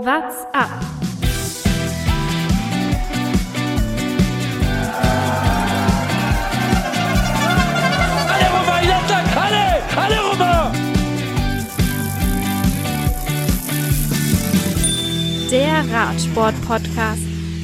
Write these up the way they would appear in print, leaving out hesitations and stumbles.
What's up? Alle rüber, alle rüber! Der Radsport-Podcast.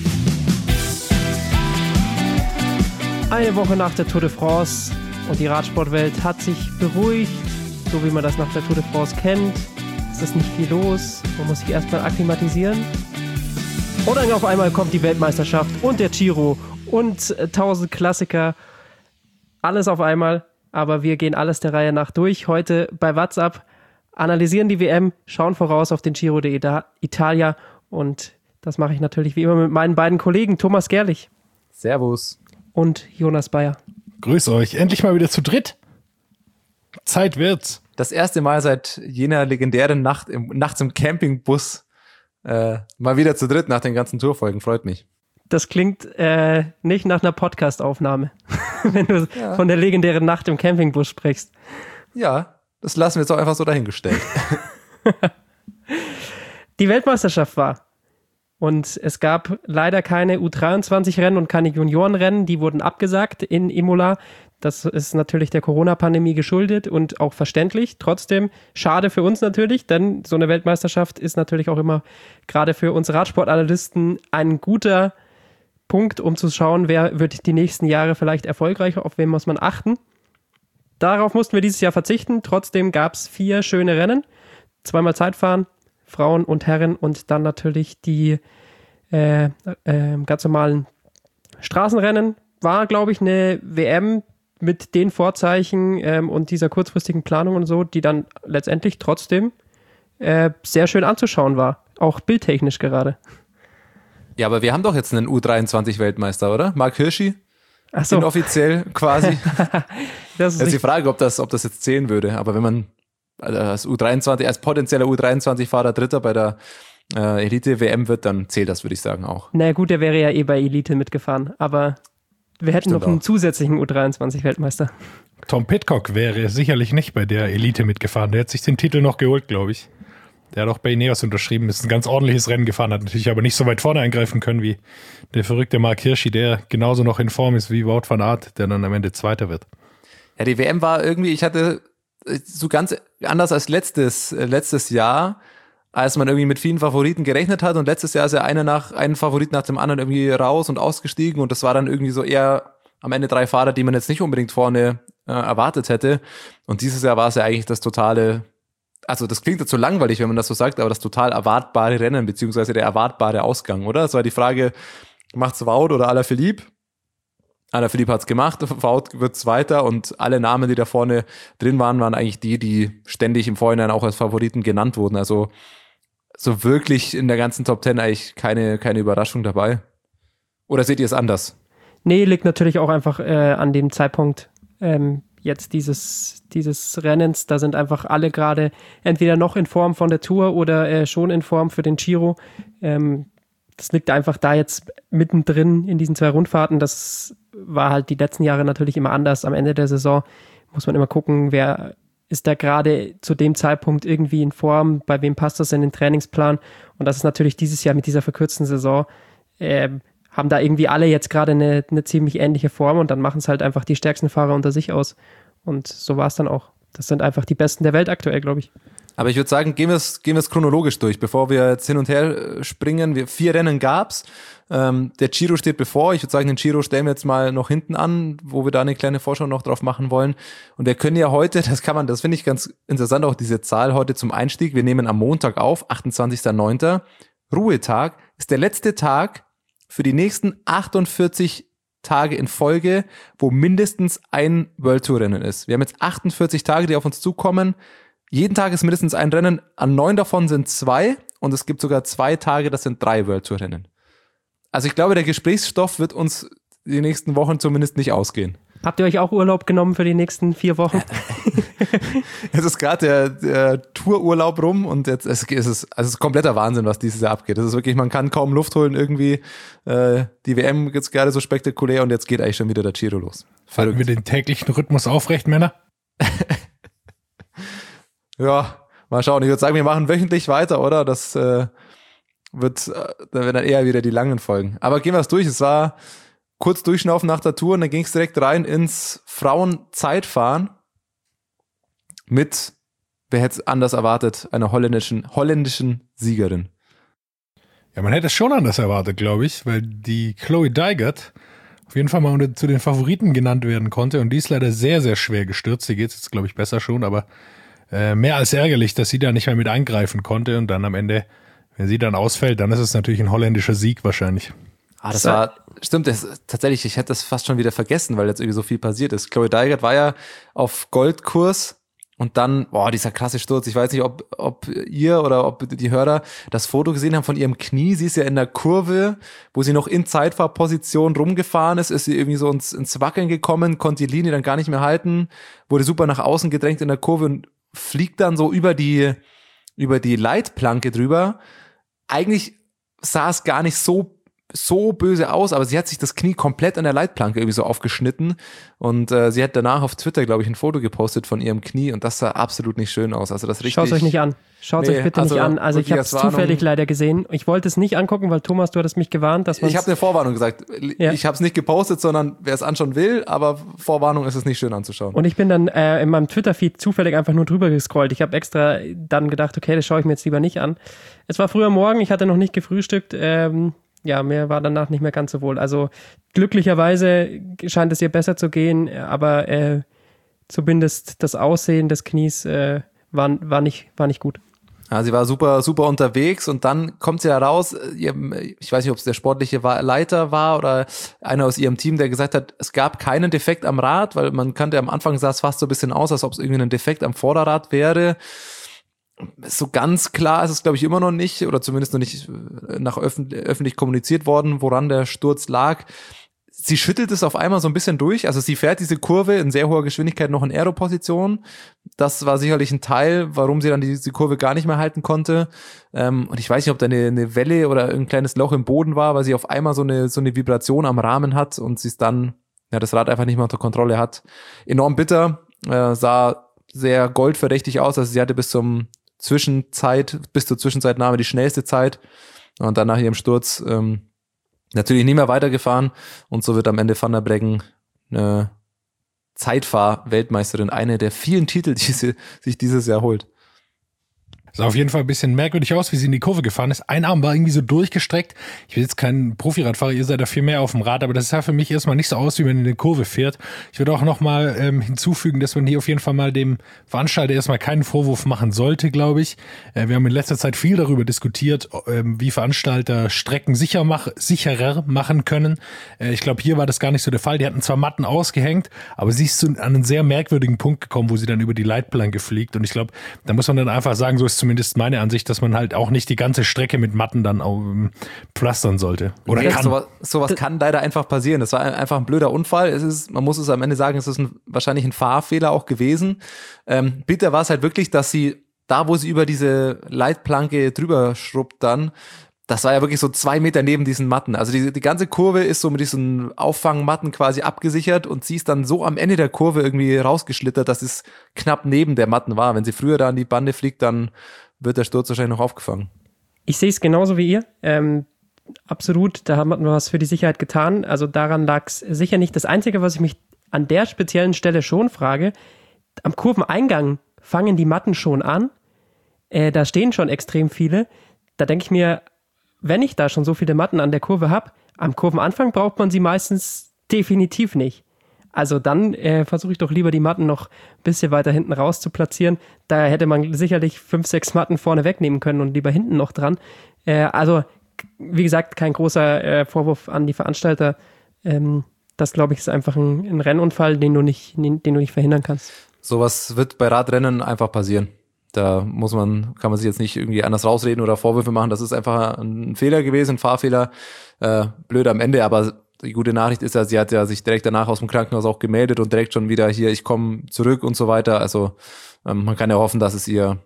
Eine Woche nach der Tour de France und die Radsportwelt hat sich beruhigt, so wie man das nach der Tour de France kennt. Es ist nicht viel los, man muss sich erstmal akklimatisieren. Und dann auf einmal kommt die Weltmeisterschaft und der Giro und 1000 Klassiker. Alles auf einmal, aber wir gehen alles der Reihe nach durch. Heute bei What's Up analysieren die WM, schauen voraus auf den Giro d'Italia und das mache ich natürlich wie immer mit meinen beiden Kollegen Thomas Gerlich. Servus. Und Jonas Bayer. Grüß euch, endlich mal wieder zu dritt. Zeit wird's. Das erste Mal seit jener legendären nachts im Campingbus mal wieder zu dritt nach den ganzen Tourfolgen, freut mich. Das klingt nicht nach einer Podcast-Aufnahme, wenn du von der legendären Nacht im Campingbus sprichst. Ja, das lassen wir jetzt auch einfach so dahingestellt. Die Weltmeisterschaft war. Und es gab leider keine U23-Rennen und keine Juniorenrennen, die wurden abgesagt in Imola. Das ist natürlich der Corona-Pandemie geschuldet und auch verständlich. Trotzdem schade für uns natürlich, denn so eine Weltmeisterschaft ist natürlich auch immer gerade für uns Radsportanalysten ein guter Punkt, um zu schauen, wer wird die nächsten Jahre vielleicht erfolgreicher, auf wen muss man achten. Darauf mussten wir dieses Jahr verzichten. Trotzdem gab es 4 schöne Rennen, 2-mal Zeitfahren, Frauen und Herren und dann natürlich die ganz normalen Straßenrennen. War, glaube ich, eine WM mit den Vorzeichen und dieser kurzfristigen Planung und so, die dann letztendlich trotzdem sehr schön anzuschauen war. Auch bildtechnisch gerade. Ja, aber wir haben doch jetzt einen U23-Weltmeister, oder? Marc Hirschi? Ach so. Inoffiziell quasi. Das ist jetzt die Frage, ob das jetzt zählen würde. Aber wenn man als potenzieller U23-Fahrer Dritter bei der Elite-WM wird, dann zählt das, würde ich sagen, auch. Na gut, der wäre ja eh bei Elite mitgefahren, aber wir hätten Stimmt noch einen auch. zusätzlichen U23-Weltmeister. Tom Pidcock wäre sicherlich nicht bei der Elite mitgefahren. Der hat sich den Titel noch geholt, glaube ich. Der hat auch bei Ineos unterschrieben, ist ein ganz ordentliches Rennen gefahren, hat natürlich aber nicht so weit vorne eingreifen können wie der verrückte Marc Hirschi, der genauso noch in Form ist wie Wout van Aert, der dann am Ende Zweiter wird. Ja, die WM war irgendwie, ich hatte so ganz anders als letztes Jahr, als man irgendwie mit vielen Favoriten gerechnet hat, und letztes Jahr ist ja einen Favorit nach dem anderen irgendwie raus und ausgestiegen und das war dann irgendwie so eher am Ende 3 Fahrer, die man jetzt nicht unbedingt vorne erwartet hätte, und dieses Jahr war es ja eigentlich das totale, also das klingt jetzt so langweilig, wenn man das so sagt, aber das total erwartbare Rennen, beziehungsweise der erwartbare Ausgang, oder? Es war die Frage, macht's Wout oder Alaphilippe? Alaphilippe hat's gemacht, Wout wird Zweiter und alle Namen, die da vorne drin waren, waren eigentlich die ständig im Vorhinein auch als Favoriten genannt wurden. Also so wirklich in der ganzen Top 10 eigentlich keine Überraschung dabei. Oder seht ihr es anders? Nee, liegt natürlich auch einfach an dem Zeitpunkt jetzt dieses Rennens. Da sind einfach alle gerade entweder noch in Form von der Tour oder schon in Form für den Giro. Das liegt einfach da jetzt mittendrin in diesen 2 Rundfahrten. Das war halt die letzten Jahre natürlich immer anders. Am Ende der Saison muss man immer gucken, wer ist da gerade zu dem Zeitpunkt irgendwie in Form, bei wem passt das in den Trainingsplan. Und das ist natürlich dieses Jahr mit dieser verkürzten Saison, haben da irgendwie alle jetzt gerade eine ziemlich ähnliche Form und dann machen es halt einfach die stärksten Fahrer unter sich aus. Und so war es dann auch. Das sind einfach die Besten der Welt aktuell, glaube ich. Aber ich würde sagen, gehen wir es chronologisch durch, bevor wir jetzt hin und her springen. 4 Rennen gab's. Der Giro steht bevor. Ich würde sagen, den Giro stellen wir jetzt mal noch hinten an, wo wir da eine kleine Vorschau noch drauf machen wollen. Und wir können ja heute, das finde ich ganz interessant, auch diese Zahl heute zum Einstieg. Wir nehmen am Montag auf, 28.09. Ruhetag ist der letzte Tag für die nächsten 48 Tage in Folge, wo mindestens ein World Tour Rennen ist. Wir haben jetzt 48 Tage, die auf uns zukommen. Jeden Tag ist mindestens ein Rennen. An 9 davon sind 2 und es gibt sogar 2 Tage, das sind 3 World Tour Rennen. Also ich glaube, der Gesprächsstoff wird uns die nächsten Wochen zumindest nicht ausgehen. Habt ihr euch auch Urlaub genommen für die nächsten 4 Wochen? Jetzt ist gerade der Toururlaub rum und jetzt es ist kompletter Wahnsinn, was dieses Jahr abgeht. Das ist wirklich, man kann kaum Luft holen irgendwie. Die WM jetzt gerade so spektakulär und jetzt geht eigentlich schon wieder der Giro los. Halten wir den täglichen Rhythmus aufrecht, Männer? Ja, mal schauen. Ich würde sagen, wir machen wöchentlich weiter, oder? Das werden dann eher wieder die langen Folgen. Aber gehen wir es durch. Es war kurz durchschnaufen nach der Tour und dann ging es direkt rein ins Frauenzeitfahren mit, wer hätte es anders erwartet, einer holländischen Siegerin. Ja, man hätte es schon anders erwartet, glaube ich, weil die Chloe Dijgaard auf jeden Fall mal zu den Favoriten genannt werden konnte und die ist leider sehr, sehr schwer gestürzt. Die geht es jetzt, glaube ich, besser schon, aber mehr als ärgerlich, dass sie da nicht mehr mit eingreifen konnte und dann am Ende, wenn sie dann ausfällt, dann ist es natürlich ein holländischer Sieg wahrscheinlich. Das war, stimmt, tatsächlich, ich hätte das fast schon wieder vergessen, weil jetzt irgendwie so viel passiert ist. Chloe Dijgaard war ja auf Goldkurs und dann, dieser krasse Sturz. Ich weiß nicht, ob ihr oder ob die Hörer das Foto gesehen haben von ihrem Knie. Sie ist ja in der Kurve, wo sie noch in Zeitfahrposition rumgefahren ist sie irgendwie so ins Wackeln gekommen, konnte die Linie dann gar nicht mehr halten, wurde super nach außen gedrängt in der Kurve und fliegt dann so über die Leitplanke drüber. Eigentlich sah es gar nicht so böse aus, aber sie hat sich das Knie komplett an der Leitplanke irgendwie so aufgeschnitten und sie hat danach auf Twitter, glaube ich, ein Foto gepostet von ihrem Knie und das sah absolut nicht schön aus. Also das richtig. Schaut es euch nicht an. Schaut es euch bitte nicht an. Also ich habe es zufällig leider gesehen. Ich wollte es nicht angucken, weil Thomas, du hattest mich gewarnt, dass man. Ich habe eine Vorwarnung gesagt. Ja. Ich habe es nicht gepostet, sondern wer es anschauen will, aber Vorwarnung ist es nicht schön anzuschauen. Und ich bin dann in meinem Twitter-Feed zufällig einfach nur drüber gescrollt. Ich habe extra dann gedacht, okay, das schaue ich mir jetzt lieber nicht an. Es war früher Morgen, ich hatte noch nicht gefrühstückt. Mir war danach nicht mehr ganz so wohl. Also glücklicherweise scheint es ihr besser zu gehen, aber zumindest das Aussehen des Knies war nicht gut. Ja, sie war super, super unterwegs und dann kommt sie heraus, ich weiß nicht, ob es der sportliche Leiter war oder einer aus ihrem Team, der gesagt hat, es gab keinen Defekt am Rad, weil man kannte am Anfang, sah es fast so ein bisschen aus, als ob es irgendwie ein Defekt am Vorderrad wäre. So ganz klar ist es, glaube ich, immer noch nicht oder zumindest noch nicht nach öffentlich kommuniziert worden, woran der Sturz lag. Sie schüttelt es auf einmal so ein bisschen durch, also sie fährt diese Kurve in sehr hoher Geschwindigkeit noch in Aero-Position. Das war sicherlich ein Teil, warum sie dann diese Kurve gar nicht mehr halten konnte. Und ich weiß nicht, ob da eine Welle oder ein kleines Loch im Boden war, weil sie auf einmal so eine Vibration am Rahmen hat und sie es dann, das Rad einfach nicht mehr unter Kontrolle hat. Enorm bitter, sah sehr goldverdächtig aus, also sie hatte bis zur Zwischenzeitnahme die schnellste Zeit und dann nach ihrem Sturz natürlich nicht mehr weitergefahren und so wird am Ende Van der Breggen eine Zeitfahr-Weltmeisterin, eine der vielen Titel, die sie sich dieses Jahr holt. Sah auf jeden Fall ein bisschen merkwürdig aus, wie sie in die Kurve gefahren ist. Ein Arm war irgendwie so durchgestreckt. Ich bin jetzt kein Profiradfahrer, ihr seid da viel mehr auf dem Rad, aber das sah für mich erstmal nicht so aus, wie man in eine Kurve fährt. Ich würde auch nochmal hinzufügen, dass man hier auf jeden Fall mal dem Veranstalter erstmal keinen Vorwurf machen sollte, glaube ich. Wir haben in letzter Zeit viel darüber diskutiert, wie Veranstalter Strecken sicherer machen können. Ich glaube, hier war das gar nicht so der Fall. Die hatten zwar Matten ausgehängt, aber sie ist an einen sehr merkwürdigen Punkt gekommen, wo sie dann über die Leitplanke fliegt. Und ich glaube, da muss man dann einfach sagen, so ist zumindest meine Ansicht, dass man halt auch nicht die ganze Strecke mit Matten dann pflastern sollte. Oder kann. Sowas kann leider einfach passieren. Das war einfach ein blöder Unfall. Man muss es am Ende sagen, es ist wahrscheinlich ein Fahrfehler auch gewesen. Bitter war es halt wirklich, dass sie da, wo sie über diese Leitplanke drüber schrubbt dann, das war ja wirklich so 2 Meter neben diesen Matten. Also die ganze Kurve ist so mit diesen Auffangmatten quasi abgesichert und sie ist dann so am Ende der Kurve irgendwie rausgeschlittert, dass es knapp neben der Matten war. Wenn sie früher da an die Bande fliegt, dann wird der Sturz wahrscheinlich noch aufgefangen. Ich sehe es genauso wie ihr. Absolut, da hat man was für die Sicherheit getan. Also daran lag es sicher nicht. Das Einzige, was ich mich an der speziellen Stelle schon frage, am Kurveneingang fangen die Matten schon an. Da stehen schon extrem viele. Da denke ich mir, wenn ich da schon so viele Matten an der Kurve habe, am Kurvenanfang braucht man sie meistens definitiv nicht. Also dann versuche ich doch lieber die Matten noch ein bisschen weiter hinten raus zu platzieren. Da hätte man sicherlich 5, 6 Matten vorne wegnehmen können und lieber hinten noch dran. Also wie gesagt, kein großer Vorwurf an die Veranstalter. Das, glaube ich, ist einfach ein Rennunfall, den du nicht verhindern kannst. Sowas wird bei Radrennen einfach passieren. Da kann man sich jetzt nicht irgendwie anders rausreden oder Vorwürfe machen. Das ist einfach ein Fehler gewesen, ein Fahrfehler. Blöd am Ende, aber die gute Nachricht ist ja, sie hat ja sich direkt danach aus dem Krankenhaus auch gemeldet und direkt schon wieder hier, ich komme zurück und so weiter. Also man kann ja hoffen, dass es ihr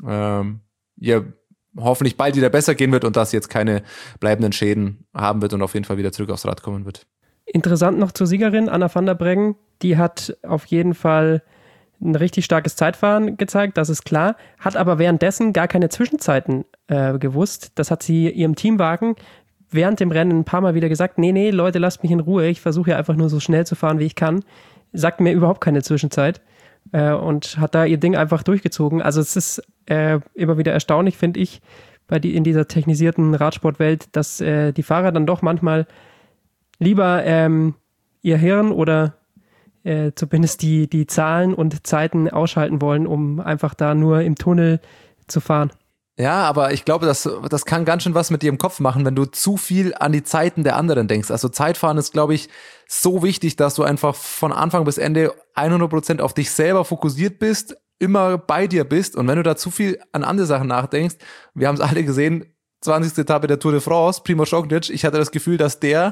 hoffentlich bald wieder besser gehen wird und dass sie jetzt keine bleibenden Schäden haben wird und auf jeden Fall wieder zurück aufs Rad kommen wird. Interessant noch zur Siegerin, Anna van der Breggen. Die hat auf jeden Fall ein richtig starkes Zeitfahren gezeigt, das ist klar, hat aber währenddessen gar keine Zwischenzeiten gewusst. Das hat sie ihrem Teamwagen während dem Rennen ein paar Mal wieder gesagt, nee, Leute, lasst mich in Ruhe, ich versuche ja einfach nur so schnell zu fahren, wie ich kann. Sagt mir überhaupt keine Zwischenzeit und hat da ihr Ding einfach durchgezogen. Also es ist immer wieder erstaunlich, finde ich, in dieser technisierten Radsportwelt, dass die Fahrer dann doch manchmal lieber ihr Hirn oder zumindest die Zahlen und Zeiten ausschalten wollen, um einfach da nur im Tunnel zu fahren. Ja, aber ich glaube, das kann ganz schön was mit dir im Kopf machen, wenn du zu viel an die Zeiten der anderen denkst. Also Zeitfahren ist, glaube ich, so wichtig, dass du einfach von Anfang bis Ende 100% auf dich selber fokussiert bist, immer bei dir bist. Und wenn du da zu viel an andere Sachen nachdenkst, wir haben es alle gesehen, 20. Etappe der Tour de France, Primož Roglič, ich hatte das Gefühl, dass dem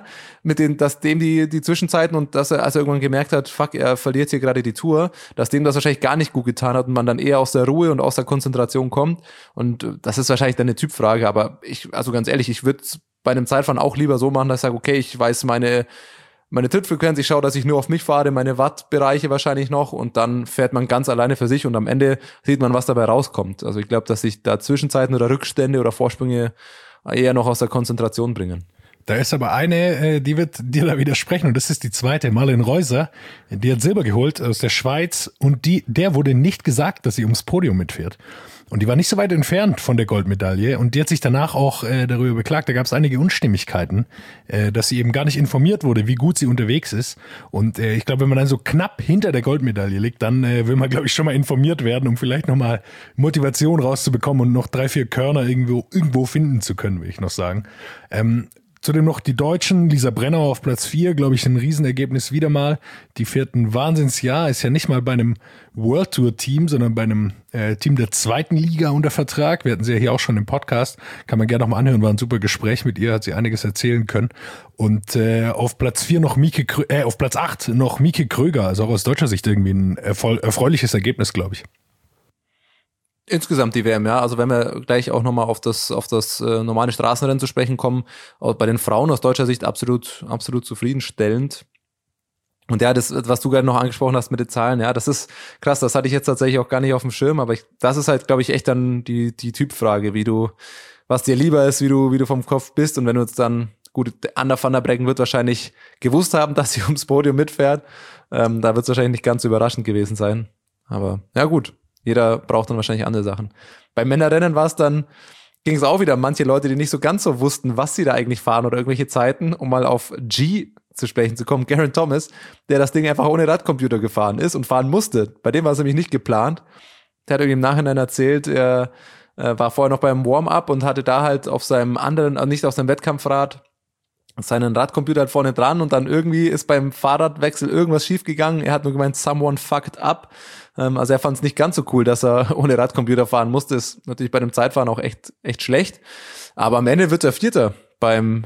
die Zwischenzeiten und dass er, als er irgendwann gemerkt hat, fuck, er verliert hier gerade die Tour, dass dem das wahrscheinlich gar nicht gut getan hat und man dann eher aus der Ruhe und aus der Konzentration kommt. Und das ist wahrscheinlich dann eine Typfrage, aber also ganz ehrlich, ich würde es bei einem Zeitfahren auch lieber so machen, dass ich sage, okay, ich weiß meine Trittfrequenz, ich schaue, dass ich nur auf mich fahre, meine Wattbereiche wahrscheinlich noch und dann fährt man ganz alleine für sich und am Ende sieht man, was dabei rauskommt. Also ich glaube, dass sich da Zwischenzeiten oder Rückstände oder Vorsprünge eher noch aus der Konzentration bringen. Da ist aber eine, die wird dir da widersprechen und das ist die zweite, Marlen Reusser, die hat Silber geholt aus der Schweiz und der wurde nicht gesagt, dass sie ums Podium mitfährt. Und die war nicht so weit entfernt von der Goldmedaille und die hat sich danach auch darüber beklagt, da gab es einige Unstimmigkeiten, dass sie eben gar nicht informiert wurde, wie gut sie unterwegs ist. Und ich glaube, wenn man dann so knapp hinter der Goldmedaille liegt, dann will man, glaube ich, schon mal informiert werden, um vielleicht nochmal Motivation rauszubekommen und noch 3-4 Körner irgendwo finden zu können, will ich noch sagen. Zudem noch die Deutschen, Lisa Brennauer auf Platz 4, glaube ich, ein Riesenergebnis wieder mal. Die fährt ein Wahnsinnsjahr, ist ja nicht mal bei einem World Tour Team, sondern bei einem Team der 2. Liga unter Vertrag. Wir hatten sie ja hier auch schon im Podcast, kann man gerne noch mal anhören, war ein super Gespräch mit ihr, hat sie einiges erzählen können. Und auf Platz 4 noch auf Platz 8 noch Mieke Kröger, also auch aus deutscher Sicht irgendwie ein erfreuliches Ergebnis, glaube ich. Insgesamt die WM, ja. Also wenn wir gleich auch nochmal auf das normale Straßenrennen zu sprechen kommen, bei den Frauen aus deutscher Sicht absolut zufriedenstellend. Und ja, das, was du gerade noch angesprochen hast mit den Zahlen, ja, das ist krass, das hatte ich jetzt tatsächlich auch gar nicht auf dem Schirm, aber das ist halt, glaube ich, echt dann die Typfrage, was dir lieber ist, wie du vom Kopf bist und wenn du jetzt dann, gut, Anna van der Breggen wird wahrscheinlich gewusst haben, dass sie ums Podium mitfährt, da wird es wahrscheinlich nicht ganz so überraschend gewesen sein, aber ja gut. Jeder braucht dann wahrscheinlich andere Sachen. Beim Männerrennen ging es auch wieder manche Leute, die nicht so ganz so wussten, was sie da eigentlich fahren oder irgendwelche Zeiten, um mal auf G zu sprechen zu kommen. Geraint Thomas, der das Ding einfach ohne Radcomputer gefahren ist und fahren musste. Bei dem war es nämlich nicht geplant. Der hat irgendwie im Nachhinein erzählt, er war vorher noch beim Warm-up und hatte da halt auf seinem nicht auf seinem Wettkampfrad, seinen Radcomputer halt vorne dran und dann irgendwie ist beim Fahrradwechsel irgendwas schiefgegangen. Er hat nur gemeint, someone fucked up. Also er fand es nicht ganz so cool, dass er ohne Radcomputer fahren musste. Ist natürlich bei dem Zeitfahren auch echt schlecht. Aber am Ende wird er Vierter beim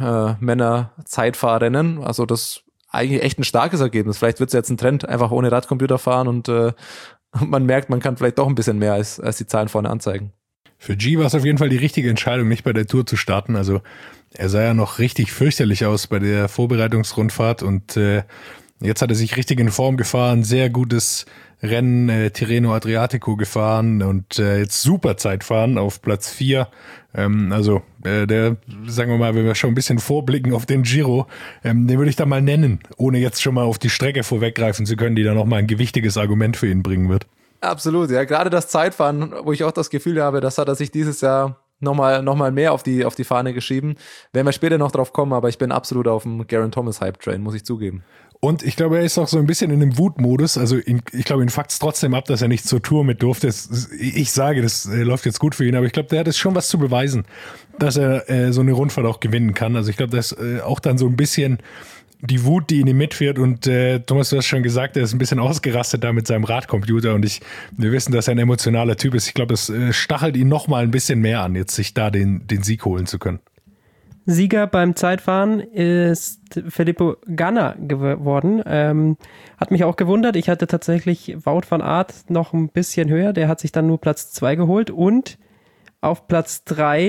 Männer-Zeitfahrrennen. Also das ist eigentlich echt ein starkes Ergebnis. Vielleicht wird es jetzt ein Trend, einfach ohne Radcomputer fahren und man merkt, man kann vielleicht doch ein bisschen mehr als die Zahlen vorne anzeigen. Für G war es auf jeden Fall die richtige Entscheidung, nicht bei der Tour zu starten. Also er sah ja noch richtig fürchterlich aus bei der Vorbereitungsrundfahrt und jetzt hat er sich richtig in Form gefahren, sehr gutes Rennen, Tirreno Adriatico gefahren und jetzt super Zeitfahren auf Platz 4. Also der, sagen wir mal, wenn wir schon ein bisschen vorblicken auf den Giro, den würde ich da mal nennen, ohne jetzt schon mal auf die Strecke vorweggreifen zu können, die da nochmal ein gewichtiges Argument für ihn bringen wird. Absolut, ja, gerade das Zeitfahren, wo ich auch das Gefühl habe, das hat er sich dieses Jahr noch mal mehr auf die Fahne geschrieben. Werden wir später noch drauf kommen, aber ich bin absolut auf dem Geraint Thomas Hype-Train, muss ich zugeben. Und ich glaube, er ist auch so ein bisschen in einem Wutmodus. Also ich glaube, ihn fuckt's trotzdem ab, dass er nicht zur Tour mit durfte. Ich sage, das läuft jetzt gut für ihn, aber ich glaube, der hat jetzt schon was zu beweisen, dass er so eine Rundfahrt auch gewinnen kann. Also ich glaube, das ist auch dann so ein bisschen die Wut, die in ihm mitfährt. Und Thomas, du hast schon gesagt, er ist ein bisschen ausgerastet da mit seinem Radcomputer. Und wir wissen, dass er ein emotionaler Typ ist. Ich glaube, das stachelt ihn noch mal ein bisschen mehr an, jetzt sich da den Sieg holen zu können. Sieger beim Zeitfahren ist Filippo Ganna geworden. Hat mich auch gewundert. Ich hatte tatsächlich Wout van Aert noch ein bisschen höher. Der hat sich dann nur Platz 2 geholt. Und auf Platz 3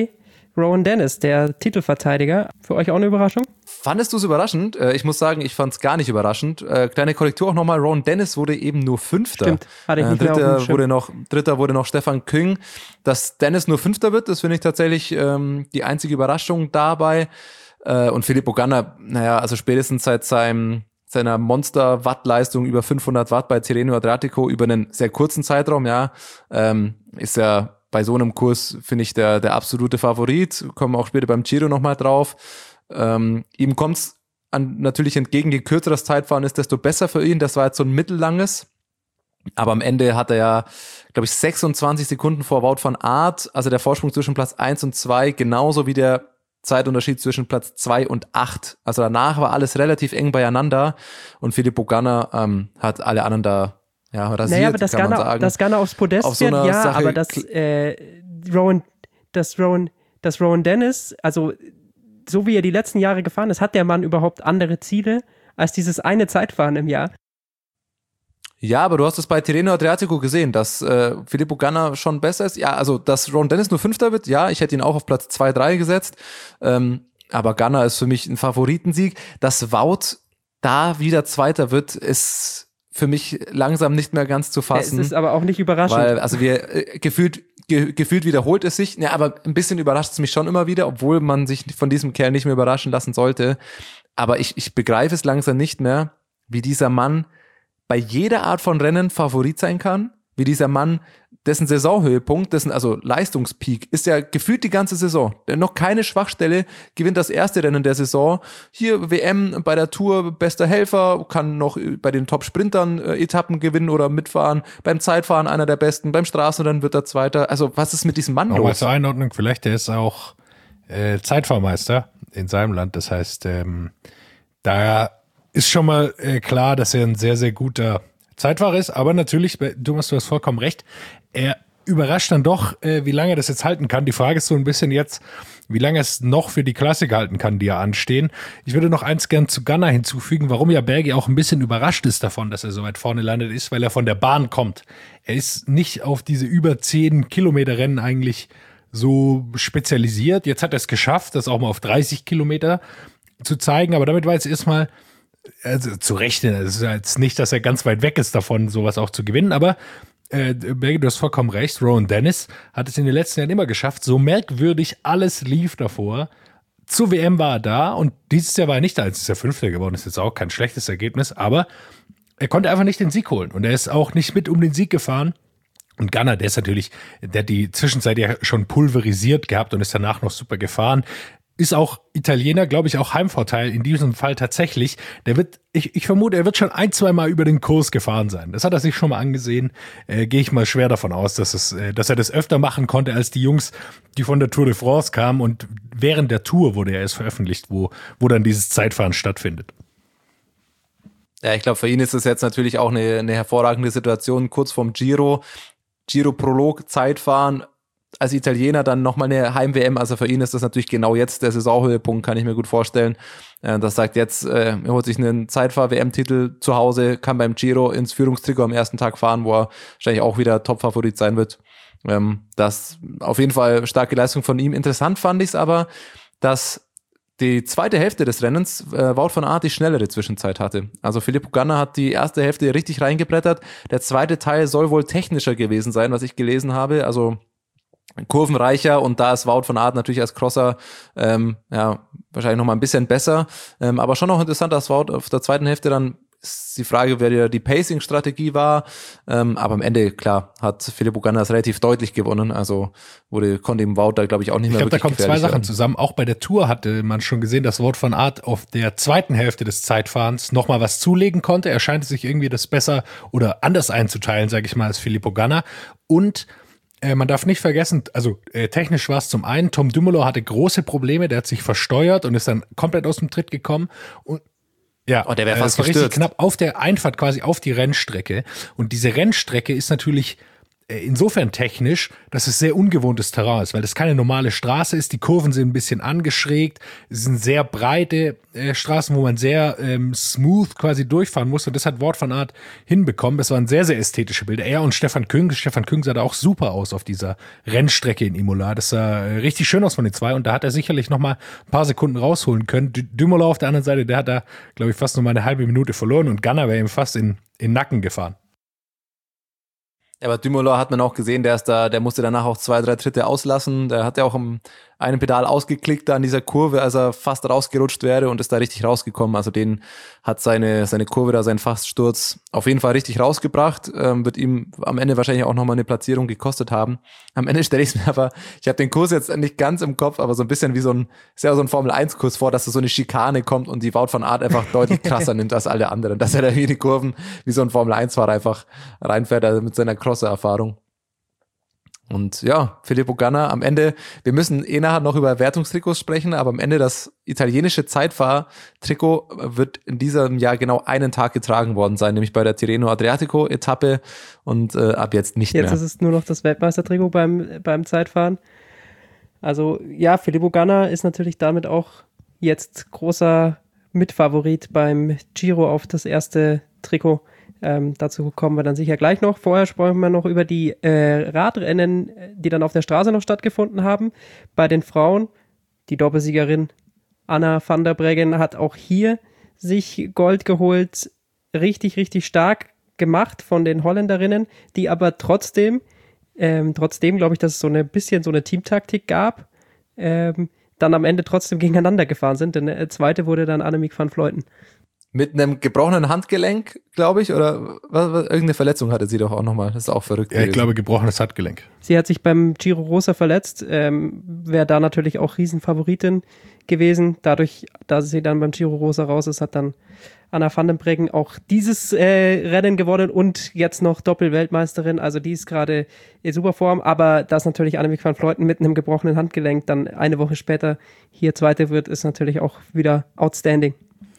Rowan Dennis, der Titelverteidiger. Für euch auch eine Überraschung? Fandest du es überraschend? Ich muss sagen, ich fand es gar nicht überraschend. Kleine Korrektur auch nochmal, Rowan Dennis wurde eben nur Fünfter. Stimmt, hatte ich nicht mehr auf dem Schirm. Dritter wurde noch Stefan Küng. Dass Dennis nur Fünfter wird, das finde ich tatsächlich die einzige Überraschung dabei. Und Filippo Ganna, also spätestens seit seiner Monster-Watt-Leistung über 500 Watt bei Tirreno Adriatico über einen sehr kurzen Zeitraum, ist er bei so einem Kurs, finde ich, der absolute Favorit. Kommen auch später beim Giro nochmal drauf. Ihm kommt es natürlich entgegen, je kürzer das Zeitfahren ist, desto besser für ihn. Das war jetzt so ein mittellanges. Aber am Ende hat er ja, glaube ich, 26 Sekunden vor Wout van Aert, also der Vorsprung zwischen Platz 1 und 2, genauso wie der Zeitunterschied zwischen Platz 2 und 8. Also danach war alles relativ eng beieinander und Filippo Ganna hat alle anderen da rasiert, naja, aber das Ganna aufs Podest auf so wird, ja, Sache, aber das Rowan Dennis, also so wie er die letzten Jahre gefahren ist, hat der Mann überhaupt andere Ziele als dieses eine Zeitfahren im Jahr? Ja, aber du hast es bei Tirreno Adriatico gesehen, dass Filippo Ganna schon besser ist. Ja, also dass Rowan Dennis nur Fünfter wird, ja, ich hätte ihn auch auf Platz 2, 3 gesetzt. Aber Ganna ist für mich ein Favoritensieg. Dass Wout da wieder Zweiter wird, ist für mich langsam nicht mehr ganz zu fassen. Es ist aber auch nicht überraschend. Weil, also gefühlt wiederholt es sich. Ja, aber ein bisschen überrascht es mich schon immer wieder, obwohl man sich von diesem Kerl nicht mehr überraschen lassen sollte. Aber ich begreife es langsam nicht mehr, wie dieser Mann bei jeder Art von Rennen Favorit sein kann, wie dieser Mann, dessen Saisonhöhepunkt, dessen also Leistungspeak, ist ja gefühlt die ganze Saison. Der noch keine Schwachstelle, gewinnt das erste Rennen der Saison. Hier WM bei der Tour, bester Helfer, kann noch bei den Top-Sprintern Etappen gewinnen oder mitfahren. Beim Zeitfahren einer der Besten, beim Straßenrennen wird er Zweiter. Also was ist mit diesem Mann Nochmal los? zur Einordnung, vielleicht der ist auch Zeitfahrmeister in seinem Land. Das heißt, da ist schon mal klar, dass er ein sehr, sehr guter Zeitfahrer ist, aber natürlich, du hast vollkommen recht, er überrascht dann doch, wie lange er das jetzt halten kann. Die Frage ist so ein bisschen jetzt, wie lange es noch für die Klassiker halten kann, die ja anstehen. Ich würde noch eins gern zu Ganna hinzufügen, warum ja Bergi auch ein bisschen überrascht ist davon, dass er so weit vorne landet, ist, weil er von der Bahn kommt. Er ist nicht auf diese über 10 Kilometer Rennen eigentlich so spezialisiert. Jetzt hat er es geschafft, das auch mal auf 30 Kilometer zu zeigen, aber damit war jetzt erstmal zu rechnen. Es ist jetzt nicht, dass er ganz weit weg ist davon, sowas auch zu gewinnen, aber Bergi, du hast vollkommen recht, Rowan Dennis hat es in den letzten Jahren immer geschafft, so merkwürdig alles lief davor. Zur WM war er da und dieses Jahr war er nicht da, als ist er Fünfter geworden, ist jetzt auch kein schlechtes Ergebnis, aber er konnte einfach nicht den Sieg holen und er ist auch nicht mit um den Sieg gefahren. Und Ganna, der hat die Zwischenzeit ja schon pulverisiert gehabt und ist danach noch super gefahren. Ist auch Italiener, glaube ich, auch Heimvorteil in diesem Fall tatsächlich. Ich vermute, er wird schon 1-2 Mal über den Kurs gefahren sein. Das hat er sich schon mal angesehen. Gehe ich mal schwer davon aus, dass er das öfter machen konnte als die Jungs, die von der Tour de France kamen. Und während der Tour wurde er erst veröffentlicht, wo dann dieses Zeitfahren stattfindet. Ja, ich glaube, für ihn ist es jetzt natürlich auch eine hervorragende Situation, kurz vorm Giro-Prolog, Zeitfahren, als Italiener dann nochmal eine Heim-WM, also für ihn ist das natürlich genau jetzt der Saisonhöhepunkt, kann ich mir gut vorstellen. Das sagt jetzt, er holt sich einen Zeitfahr-WM-Titel zu Hause, kann beim Giro ins Führungstrikot am ersten Tag fahren, wo er wahrscheinlich auch wieder Top-Favorit sein wird. Das auf jeden Fall starke Leistung von ihm. Interessant fand ich es aber, dass die zweite Hälfte des Rennens Wout van Aert die schnellere Zwischenzeit hatte. Also Filippo Ganna hat die erste Hälfte richtig reingebrettert. Der zweite Teil soll wohl technischer gewesen sein, was ich gelesen habe. Also kurvenreicher und da ist Wout van Aert natürlich als Crosser wahrscheinlich noch mal ein bisschen besser, aber schon noch interessant, dass Wout auf der zweiten Hälfte dann ist die Frage, wer die Pacing-Strategie war, aber am Ende, klar, hat Filippo Ganna relativ deutlich gewonnen, also konnte ihm Wout da, glaube ich, auch nicht mehr wirklich gefährlich werden. Da kommen zwei Sachen zusammen. Auch bei der Tour hatte man schon gesehen, dass Wout van Aert auf der zweiten Hälfte des Zeitfahrens noch mal was zulegen konnte. Er scheint sich irgendwie das besser oder anders einzuteilen, sage ich mal, als Filippo Ganna. Und man darf nicht vergessen, also technisch war es zum einen, Tom Dumoulin hatte große Probleme, der hat sich versteuert und ist dann komplett aus dem Tritt gekommen und ja, der wäre fast richtig gestürzt. Knapp auf der Einfahrt quasi auf die Rennstrecke und diese Rennstrecke ist natürlich insofern technisch, dass es sehr ungewohntes Terrain ist, weil das keine normale Straße ist. Die Kurven sind ein bisschen angeschrägt. Es sind sehr breite Straßen, wo man sehr smooth quasi durchfahren muss. Und das hat Wout van Aert hinbekommen. Das waren sehr, sehr ästhetische Bilder. Er und Stefan Küng sah da auch super aus auf dieser Rennstrecke in Imola. Das sah richtig schön aus von den zwei. Und da hat er sicherlich noch mal ein paar Sekunden rausholen können. Dumoulin auf der anderen Seite, der hat da, glaube ich, fast noch mal eine halbe Minute verloren. Und Ganna wäre ihm fast in den Nacken gefahren. Ja, aber Dumoulin hat man auch gesehen, der musste danach auch 2-3 Tritte auslassen. Der hat ja auch einen Pedal ausgeklickt da an dieser Kurve, als er fast rausgerutscht wäre und ist da richtig rausgekommen. Also den hat seine Kurve da, seinen Faststurz auf jeden Fall richtig rausgebracht. Wird ihm am Ende wahrscheinlich auch nochmal eine Platzierung gekostet haben. Am Ende stelle ich es mir aber, ich habe den Kurs jetzt nicht ganz im Kopf, aber so ein bisschen wie so ein Formel-1-Kurs vor, dass da so eine Schikane kommt und die Wout van Aert einfach deutlich krasser nimmt als alle anderen. Dass er da wie die Kurven, wie so ein Formel-1-Fahrer einfach reinfährt, also mit seiner Crosser-Erfahrung. Und ja, Filippo Ganna am Ende, wir müssen nachher noch über Wertungstrikots sprechen, aber am Ende das italienische Zeitfahrtrikot wird in diesem Jahr genau einen Tag getragen worden sein, nämlich bei der Tirreno Adriatico Etappe und ab jetzt nicht mehr. Jetzt ist es nur noch das Weltmeistertrikot beim Zeitfahren. Also ja, Filippo Ganna ist natürlich damit auch jetzt großer Mitfavorit beim Giro auf das erste Trikot. Dazu kommen wir dann sicher gleich noch. Vorher sprechen wir noch über die Radrennen, die dann auf der Straße noch stattgefunden haben. Bei den Frauen, die Doppelsiegerin Anna van der Breggen hat auch hier sich Gold geholt. Richtig, richtig stark gemacht von den Holländerinnen, die aber trotzdem, glaube ich, dass es so ein bisschen so eine Teamtaktik gab, dann am Ende trotzdem gegeneinander gefahren sind. Denn der zweite wurde dann Annemiek van Vleuten. Mit einem gebrochenen Handgelenk, glaube ich, oder irgendeine Verletzung hatte sie doch auch nochmal. Das ist auch verrückt. Ja, ich glaube, gebrochenes Handgelenk. Sie hat sich beim Giro Rosa verletzt, wäre da natürlich auch Riesenfavoritin gewesen. Dadurch, dass sie dann beim Giro Rosa raus ist, hat dann Anna van den Breggen auch dieses Rennen gewonnen und jetzt noch Doppelweltmeisterin. Also die ist gerade in super Form, aber dass natürlich Annemiek van Vleuten mit einem gebrochenen Handgelenk dann eine Woche später hier Zweite wird, ist natürlich auch wieder outstanding.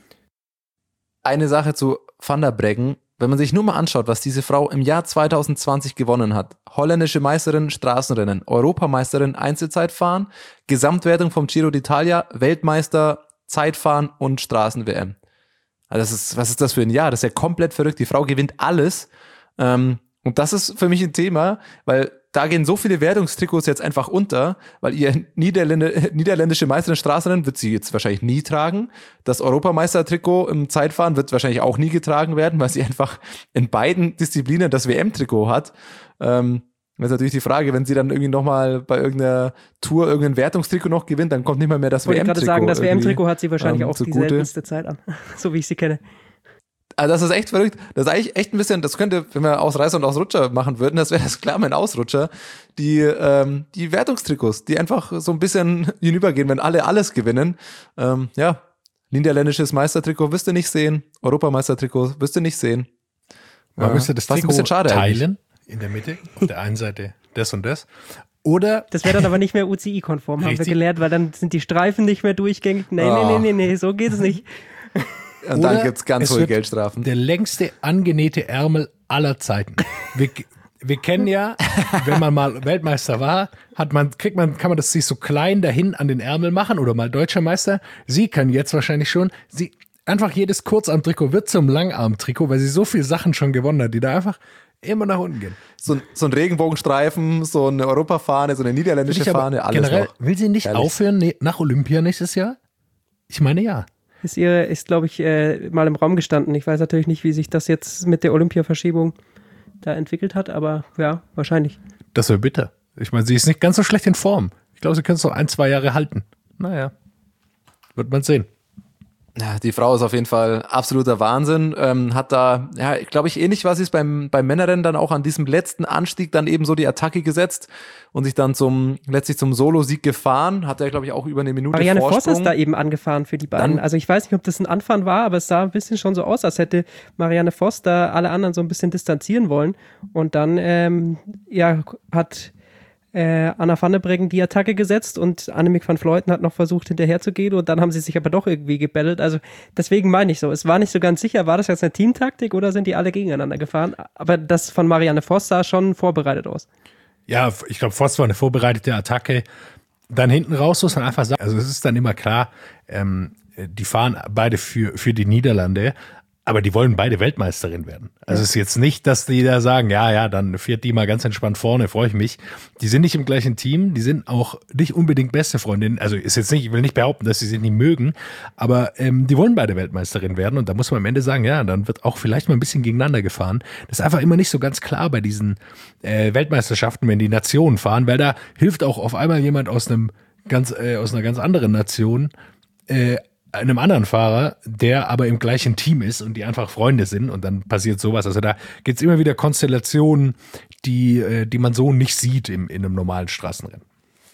Eine Sache zu Van der Breggen, wenn man sich nur mal anschaut, was diese Frau im Jahr 2020 gewonnen hat. Holländische Meisterin Straßenrennen, Europameisterin Einzelzeitfahren, Gesamtwertung vom Giro d'Italia, Weltmeister Zeitfahren und Straßen-WM. Also was ist das für ein Jahr? Das ist ja komplett verrückt. Die Frau gewinnt alles. Und das ist für mich ein Thema, weil da gehen so viele Wertungstrikots jetzt einfach unter, weil ihr niederländische Meisterin Straßenrennen wird sie jetzt wahrscheinlich nie tragen. Das Europameistertrikot im Zeitfahren wird wahrscheinlich auch nie getragen werden, weil sie einfach in beiden Disziplinen das WM-Trikot hat. Das ist natürlich die Frage, wenn sie dann irgendwie nochmal bei irgendeiner Tour irgendein Wertungstrikot noch gewinnt, dann kommt nicht mal mehr das WM-Trikot. Ich wollte gerade sagen, das WM-Trikot hat sie wahrscheinlich auch die seltenste Zeit an, so wie ich sie kenne. Also das ist echt verrückt. Das ist eigentlich echt ein bisschen, das könnte, wenn wir Ausreißer und Ausrutscher machen würden, das wäre das klar mein Ausrutscher. Die Wertungstrikots, die einfach so ein bisschen hinübergehen, wenn alle alles gewinnen. Niederländisches Meistertrikot wirst du nicht sehen, Europameistertrikot wirst du nicht sehen. Man müsste das Trikot teilen eigentlich. In der Mitte, auf der einen Seite das und das. Oder das wäre dann aber nicht mehr UCI-konform, haben wir gelernt, weil dann sind die Streifen nicht mehr durchgängig. Nee, so geht es nicht. Und dann gibt's ganz hohe Geldstrafen. Der längste angenähte Ärmel aller Zeiten. Wir kennen ja, wenn man mal Weltmeister war, kann man das sich so klein dahin an den Ärmel machen oder mal Deutscher Meister. Sie kann jetzt wahrscheinlich schon, einfach jedes Kurzarmtrikot wird zum Langarmtrikot, weil sie so viele Sachen schon gewonnen hat, die da einfach immer nach unten gehen. So ein Regenbogenstreifen, so eine Europafahne, so eine niederländische Fahne, alles generell, noch. Will sie nicht aufhören nach Olympia nächstes Jahr? Ich meine ja. Ist glaube ich, mal im Raum gestanden. Ich weiß natürlich nicht, wie sich das jetzt mit der Olympia-Verschiebung da entwickelt hat, aber ja, wahrscheinlich. Das wäre bitter. Ich meine, sie ist nicht ganz so schlecht in Form. Ich glaube, sie können es noch 1-2 Jahre halten. Naja, wird man sehen. Ja, die Frau ist auf jeden Fall absoluter Wahnsinn. Hat da, ja, glaube ich, ähnlich was ist beim Männerrennen dann auch an diesem letzten Anstieg dann eben so die Attacke gesetzt und sich dann letztlich zum Solo-Sieg gefahren. Hat er, glaube ich, auch über eine Minute Marianne Vorsprung. Vos ist da eben angefahren für die beiden. Also ich weiß nicht, ob das ein Anfahren war, aber es sah ein bisschen schon so aus, als hätte Marianne Vos da alle anderen so ein bisschen distanzieren wollen. Und dann, hat Anna van der Breggen die Attacke gesetzt und Annemiek van Vleuten hat noch versucht hinterher zu gehen und dann haben sie sich aber doch irgendwie gebettelt. Also deswegen meine ich so, es war nicht so ganz sicher, war das jetzt eine Teamtaktik oder sind die alle gegeneinander gefahren? Aber das von Marianne Vos sah schon vorbereitet aus. Ja, ich glaube, Vos war eine vorbereitete Attacke. Dann hinten raus muss man einfach sagen, also es ist dann immer klar, die fahren beide für die Niederlande, aber die wollen beide Weltmeisterin werden. Also es ist jetzt nicht, dass die da sagen, ja, dann fährt die mal ganz entspannt vorne, freue ich mich. Die sind nicht im gleichen Team, die sind auch nicht unbedingt beste Freundinnen. Also ist jetzt nicht, ich will nicht behaupten, dass sie sich nicht mögen, aber die wollen beide Weltmeisterin werden und da muss man am Ende sagen, ja, dann wird auch vielleicht mal ein bisschen gegeneinander gefahren. Das ist einfach immer nicht so ganz klar bei diesen Weltmeisterschaften, wenn die Nationen fahren, weil da hilft auch auf einmal jemand aus einer ganz anderen Nation, einem anderen Fahrer, der aber im gleichen Team ist und die einfach Freunde sind und dann passiert sowas. Also da gibt es immer wieder Konstellationen, die man so nicht sieht in einem normalen Straßenrennen.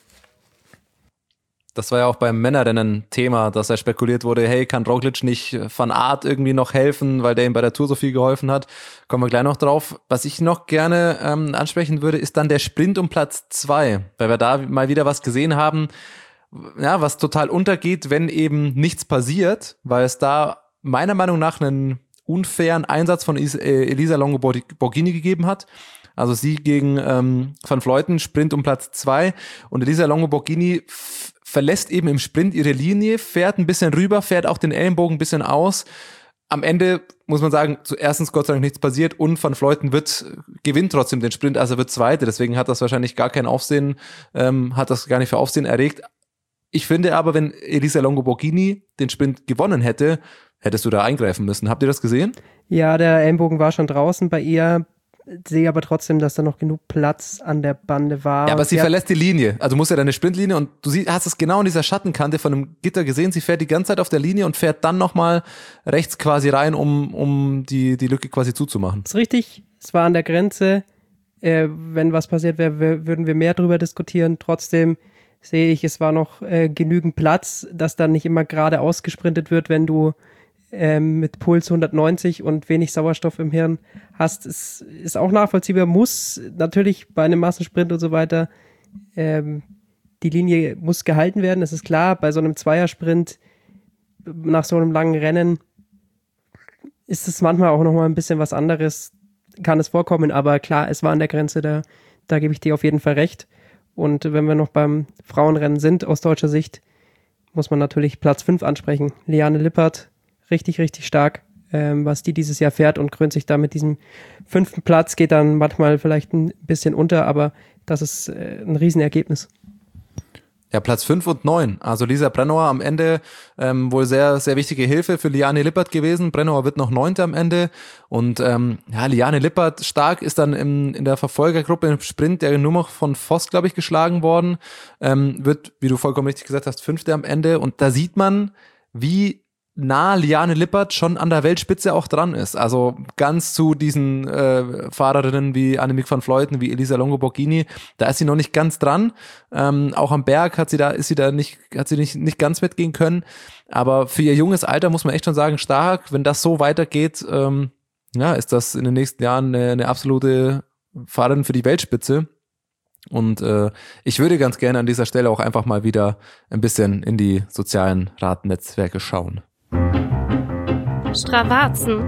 Das war ja auch beim Männerrennen Thema, dass spekuliert wurde, hey, kann Roglic nicht Van Aert irgendwie noch helfen, weil der ihm bei der Tour so viel geholfen hat. Kommen wir gleich noch drauf. Was ich noch gerne ansprechen würde, ist dann der Sprint um Platz 2, weil wir da mal wieder was gesehen haben, ja, was total untergeht, wenn eben nichts passiert, weil es da meiner Meinung nach einen unfairen Einsatz von Elisa Longo-Borghini gegeben hat. Also sie gegen Van Vleuten, Sprint um Platz 2 und Elisa Longo-Borghini verlässt eben im Sprint ihre Linie, fährt ein bisschen rüber, fährt auch den Ellenbogen ein bisschen aus. Am Ende muss man sagen, erstens Gott sei Dank nichts passiert und Van Vleuten gewinnt trotzdem den Sprint, also wird Zweite. Deswegen hat das wahrscheinlich gar kein Aufsehen, hat das gar nicht für Aufsehen erregt. Ich finde aber, wenn Elisa Longo-Borghini den Sprint gewonnen hätte, hättest du da eingreifen müssen. Habt ihr das gesehen? Ja, der Ellenbogen war schon draußen bei ihr. Sehe aber trotzdem, dass da noch genug Platz an der Bande war. Ja, aber sie verlässt die Linie. Also muss ja deine Sprintlinie und du hast es genau in dieser Schattenkante von einem Gitter gesehen. Sie fährt die ganze Zeit auf der Linie und fährt dann nochmal rechts quasi rein, um die Lücke quasi zuzumachen. Das ist richtig. Es war an der Grenze. Wenn was passiert wäre, würden wir mehr drüber diskutieren. Trotzdem sehe ich, es war noch genügend Platz, dass dann nicht immer gerade ausgesprintet wird, wenn du mit Puls 190 und wenig Sauerstoff im Hirn hast. Es ist auch nachvollziehbar, muss natürlich bei einem Massensprint und so weiter, die Linie muss gehalten werden, das ist klar. Bei so einem Zweiersprint nach so einem langen Rennen ist es manchmal auch nochmal ein bisschen was anderes, kann es vorkommen, aber klar, es war an der Grenze, da gebe ich dir auf jeden Fall recht. Und wenn wir noch beim Frauenrennen sind, aus deutscher Sicht, muss man natürlich Platz 5 ansprechen. Liane Lippert, richtig, richtig stark, was die dieses Jahr fährt und krönt sich da mit diesem 5. Platz, geht dann manchmal vielleicht ein bisschen unter, aber das ist ein Riesenergebnis. Ja, Platz 5 und 9. Also Lisa Brennauer am Ende wohl sehr, sehr wichtige Hilfe für Liane Lippert gewesen. Brennauer wird noch 9. am Ende. Und Liane Lippert stark ist dann in der Verfolgergruppe im Sprint, der nur noch von Vos, glaube ich, geschlagen worden. Wird, wie du vollkommen richtig gesagt hast, 5. am Ende. Und da sieht man, wie nah Liane Lippert schon an der Weltspitze auch dran ist. Also ganz zu diesen Fahrerinnen wie Annemiek van Vleuten, wie Elisa Longo-Borghini, da ist sie noch nicht ganz dran. Auch am Berg hat sie nicht ganz mitgehen können. Aber für ihr junges Alter muss man echt schon sagen, stark. Wenn das so weitergeht, ist das in den nächsten Jahren eine absolute Fahrerin für die Weltspitze. Und ich würde ganz gerne an dieser Stelle auch einfach mal wieder ein bisschen in die sozialen Radnetzwerke schauen. Stravazen.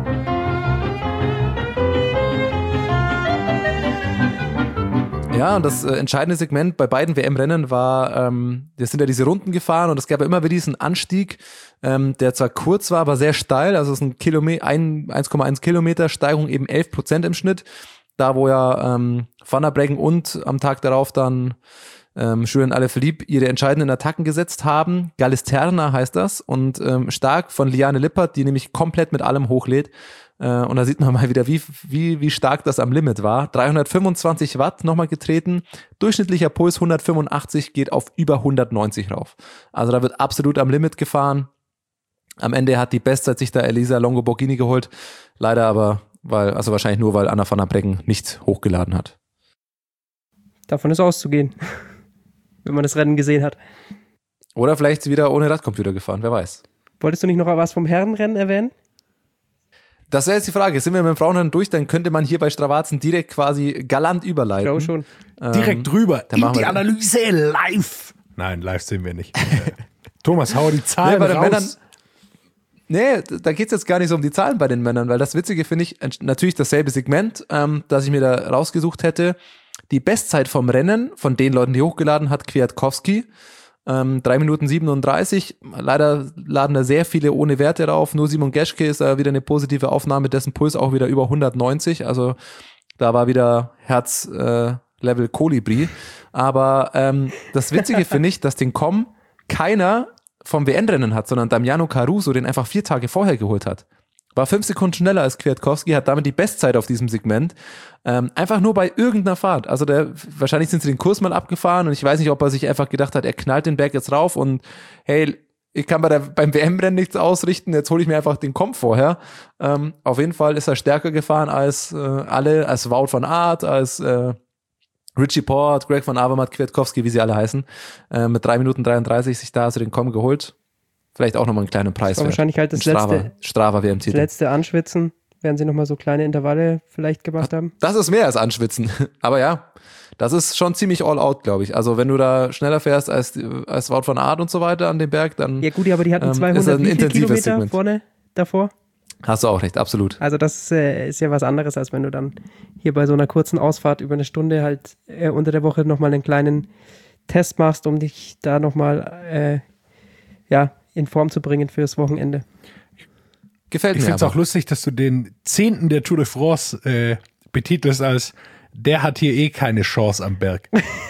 Ja, und das entscheidende Segment bei beiden WM-Rennen war, wir sind ja diese Runden gefahren und es gab ja immer wieder diesen Anstieg, der zwar kurz war, aber sehr steil, also es ist 1,1 Kilometer Steigung, eben 11% im Schnitt, da wo ja Van der Breggen und am Tag darauf dann Julian Alaphilippe ihre entscheidenden Attacken gesetzt haben. Gallisterna heißt das und stark von Liane Lippert, die nämlich komplett mit allem hochlädt. Und da sieht man mal wieder, wie stark das am Limit war. 325 Watt nochmal getreten. Durchschnittlicher Puls 185 geht auf über 190 rauf. Also da wird absolut am Limit gefahren. Am Ende hat die Bestzeit sich da Elisa Longo-Borghini geholt. Leider aber, wahrscheinlich nur, weil Anna van der Breggen nicht hochgeladen hat. Davon ist auszugehen, wenn man das Rennen gesehen hat. Oder vielleicht wieder ohne Radcomputer gefahren, wer weiß. Wolltest du nicht noch was vom Herrenrennen erwähnen? Das wäre jetzt die Frage. Sind wir mit dem Frauenrennen durch, dann könnte man hier bei Stravazen direkt quasi galant überleiten. Ich glaube schon. Direkt drüber dann in machen die wir- Analyse live. Nein, live sehen wir nicht. Thomas, hau die Zahlen bei den raus. Männern, nee, da geht's jetzt gar nicht so um die Zahlen bei den Männern, weil das Witzige finde ich, natürlich dasselbe Segment, das ich mir da rausgesucht hätte. Die Bestzeit vom Rennen, von den Leuten, die hochgeladen hat, Kwiatkowski, 3 Minuten 37. Leider laden da sehr viele ohne Werte rauf. Nur Simon Geschke ist da wieder eine positive Aufnahme, dessen Puls auch wieder über 190. Also da war wieder Herz-Level Kolibri. Aber das Witzige finde ich, dass den Com keiner vom WN-Rennen hat, sondern Damiano Caruso den einfach 4 Tage vorher geholt hat. War 5 Sekunden schneller als Kwiatkowski, hat damit die Bestzeit auf diesem Segment. Einfach nur bei irgendeiner Fahrt. Also wahrscheinlich sind sie den Kurs mal abgefahren und ich weiß nicht, ob er sich einfach gedacht hat, er knallt den Berg jetzt rauf und hey, ich kann beim WM-Rennen nichts ausrichten, jetzt hole ich mir einfach den Komp vorher. Auf jeden Fall ist er stärker gefahren als alle, als Wout van Aert, als Richie Porte, Greg van Avermaet, Kwiatkowski, wie sie alle heißen. Mit 3 Minuten 33 sich da also den Komp geholt. Vielleicht auch nochmal einen kleinen Preis. Das war wahrscheinlich halt das Strava WM-Titel. letzte Anschwitzen. Werden sie nochmal so kleine Intervalle vielleicht gemacht haben? Das ist mehr als Anschwitzen. Aber ja, das ist schon ziemlich all out, glaube ich. Also wenn du da schneller fährst als Wout van Aert und so weiter an dem Berg, dann Ja gut, aber die hatten ist 200 das ein wie viel intensives Kilometer Segment. vorne davor. Hast du auch recht, absolut. Also das ist ja was anderes, als wenn du dann hier bei so einer kurzen Ausfahrt über eine Stunde halt unter der Woche nochmal einen kleinen Test machst, um dich da nochmal in Form zu bringen fürs Wochenende. Gefällt Ich mir finde es aber. auch lustig, dass du den 10. der Tour de France betitelst als der hat hier eh keine Chance am Berg.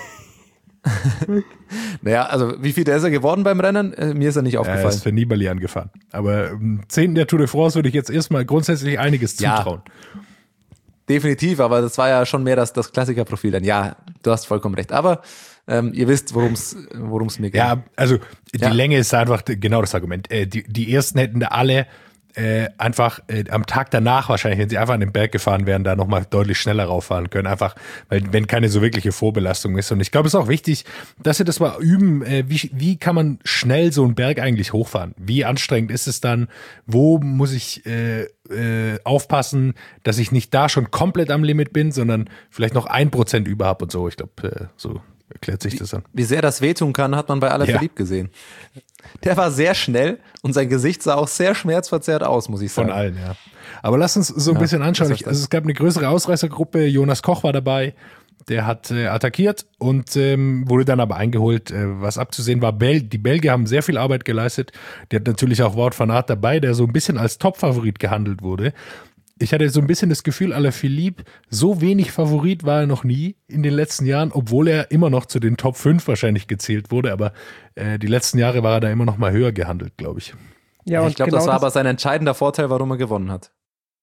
Naja, also wie viel der ist er geworden beim Rennen? Mir ist er nicht Er aufgefallen. ist für Nibali angefahren. Aber im 10. der Tour de France würde ich jetzt erstmal grundsätzlich einiges Ja. zutrauen. Definitiv, aber das war ja schon mehr das Klassikerprofil dann. Ja, du hast vollkommen recht. Aber ihr wisst, worum es mir geht. Ja, also die Ja. Länge ist einfach genau das Argument. Die ersten hätten da alle einfach am Tag danach wahrscheinlich, wenn sie einfach an den Berg gefahren wären, da nochmal deutlich schneller rauffahren können. Einfach, weil wenn keine so wirkliche Vorbelastung ist. Und ich glaube, es ist auch wichtig, dass sie das mal üben. Wie kann man schnell so einen Berg eigentlich hochfahren? Wie anstrengend ist es dann? Wo muss ich aufpassen, dass ich nicht da schon komplett am Limit bin, sondern vielleicht noch 1% über habe und so. Ich glaube, so erklärt sich das dann. Wie sehr das wehtun kann, hat man bei Alaphilippe gesehen. Der war sehr schnell und sein Gesicht sah auch sehr schmerzverzerrt aus, muss ich sagen. Von allen, ja. Aber lass uns so ein bisschen anschauen. das war Es gab eine größere Ausreißergruppe. Jonas Koch war dabei. Der hat attackiert und wurde dann aber eingeholt. Was abzusehen war, die Belgier haben sehr viel Arbeit geleistet. Die hat natürlich auch Wout van Aert dabei, der so ein bisschen als Top-Favorit gehandelt wurde. Ich hatte so ein bisschen das Gefühl, Alaphilippe, so wenig Favorit war er noch nie in den letzten Jahren, obwohl er immer noch zu den Top 5 wahrscheinlich gezählt wurde. Aber die letzten Jahre war er da immer noch mal höher gehandelt, glaube ich. Ja, und Ich glaube, genau das war aber sein entscheidender Vorteil, warum er gewonnen hat.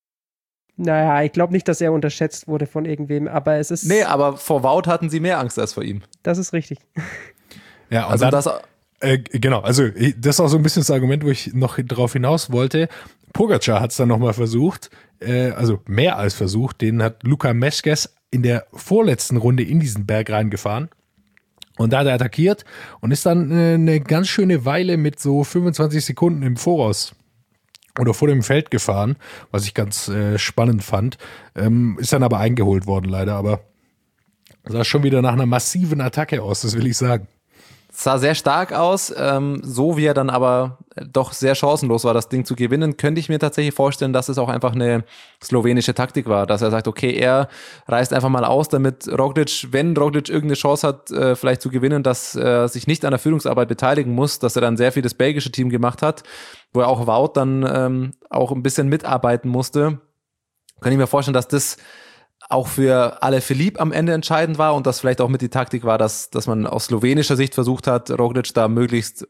Naja, ich glaube nicht, dass er unterschätzt wurde von irgendwem, aber es ist. Nee, aber vor Wout hatten sie mehr Angst als vor ihm. Das ist richtig. Ja, und Also dann, das, genau, also das ist auch so ein bisschen das Argument, wo ich noch drauf hinaus wollte. Pogacar hat es dann nochmal versucht, also mehr als versucht, den hat Luka Meskes in der vorletzten Runde in diesen Berg reingefahren. Und da hat er attackiert und ist dann eine ganz schöne Weile mit so 25 Sekunden im Voraus oder vor dem Feld gefahren, was ich ganz spannend fand. Ist dann aber eingeholt worden leider, aber sah schon wieder nach einer massiven Attacke aus, das will ich sagen. sah sehr stark aus, so wie er dann aber doch sehr chancenlos war, das Ding zu gewinnen, könnte ich mir tatsächlich vorstellen, dass es auch einfach eine slowenische Taktik war, dass er sagt, okay, er reißt einfach mal aus, damit Roglic, wenn Roglic irgendeine Chance hat, vielleicht zu gewinnen, dass er sich nicht an der Führungsarbeit beteiligen muss, dass er dann sehr viel das belgische Team gemacht hat, wo er auch Wout dann auch ein bisschen mitarbeiten musste. Kann ich mir vorstellen, dass das auch für Alaphilippe am Ende entscheidend war und das vielleicht auch mit die Taktik war, dass man aus slowenischer Sicht versucht hat, Roglic da möglichst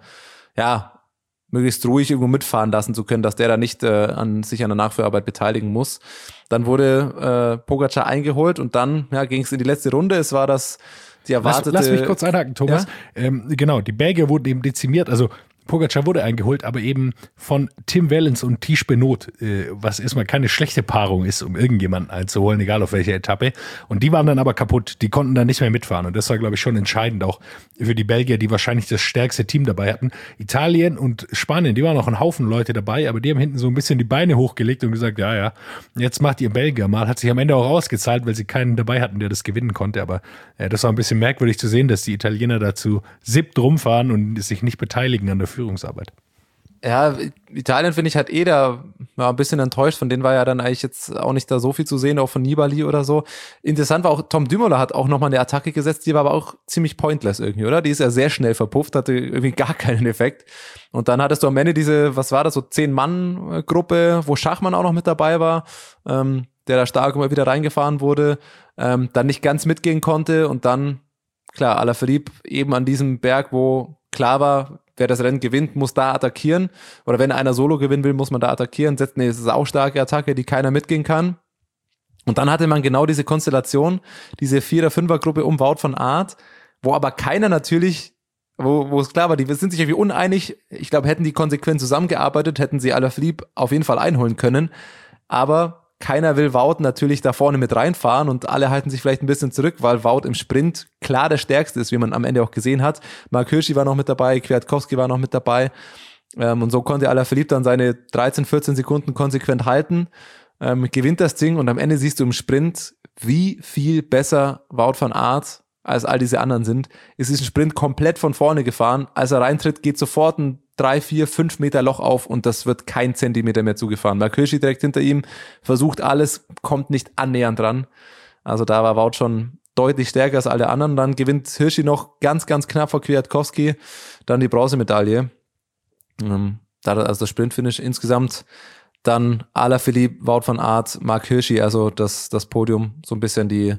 ruhig irgendwo mitfahren lassen zu können, dass der da nicht sich an der Nachführarbeit beteiligen muss. Dann wurde Pogacar eingeholt und dann ging es in die letzte Runde. Es war die erwartete... Lass mich kurz einhaken, Thomas. Ja? Genau, die Belgier wurden eben dezimiert. Also Pogacar wurde eingeholt, aber eben von Tim Wellens und Tish Benoot, was erstmal keine schlechte Paarung ist, um irgendjemanden einzuholen, egal auf welcher Etappe. Und die waren dann aber kaputt, die konnten dann nicht mehr mitfahren. Und das war, glaube ich, schon entscheidend auch für die Belgier, die wahrscheinlich das stärkste Team dabei hatten. Italien und Spanien, die waren noch ein Haufen Leute dabei, aber die haben hinten so ein bisschen die Beine hochgelegt und gesagt, ja, jetzt macht ihr Belgier mal. Hat sich am Ende auch ausgezahlt, weil sie keinen dabei hatten, der das gewinnen konnte. Aber das war ein bisschen merkwürdig zu sehen, dass die Italiener dazu 7. rumfahren und sich nicht beteiligen an der Führungsarbeit. Ja, Italien finde ich halt da war ein bisschen enttäuscht. Von denen war ja dann eigentlich jetzt auch nicht da so viel zu sehen, auch von Nibali oder so. Interessant war auch, Tom Dumoulin hat auch nochmal eine Attacke gesetzt, die war aber auch ziemlich pointless irgendwie, oder? Die ist ja sehr schnell verpufft, hatte irgendwie gar keinen Effekt. Und dann hattest du am Ende diese, was war das, so 10-Mann-Gruppe, wo Schachmann auch noch mit dabei war, der da stark immer wieder reingefahren wurde, dann nicht ganz mitgehen konnte und dann, klar, Alaphilippe eben an diesem Berg, wo klar war, wer das Rennen gewinnt, muss da attackieren. Oder wenn einer Solo gewinnen will, muss man da attackieren. Es ist eine saustarke Attacke, die keiner mitgehen kann. Und dann hatte man genau diese Konstellation, diese 4er-5er-Gruppe um Wout van Aert, wo aber keiner natürlich, wo es klar war, die sind sich irgendwie uneinig. Ich glaube, hätten die konsequent zusammengearbeitet, hätten sie Alaphilippe auf jeden Fall einholen können. Aber keiner will Wout natürlich da vorne mit reinfahren und alle halten sich vielleicht ein bisschen zurück, weil Wout im Sprint klar der Stärkste ist, wie man am Ende auch gesehen hat. Mark Hirschi war noch mit dabei, Kwiatkowski war noch mit dabei und so konnte Alaphilippe dann seine 13, 14 Sekunden konsequent halten, gewinnt das Ding und am Ende siehst du im Sprint, wie viel besser Wout van Aert als all diese anderen sind. Es ist ein Sprint komplett von vorne gefahren. Als er reintritt, geht sofort ein 3, 4, 5 Meter Loch auf und das wird kein Zentimeter mehr zugefahren. Mark Hirschi direkt hinter ihm, versucht alles, kommt nicht annähernd dran. Also da war Wout schon deutlich stärker als alle anderen. Dann gewinnt Hirschi noch ganz, ganz knapp vor Kwiatkowski, dann die Bronzemedaille. Also das Sprintfinish insgesamt. Dann Alaphilippe, Wout van Aert, Mark Hirschi, also das Podium, so ein bisschen die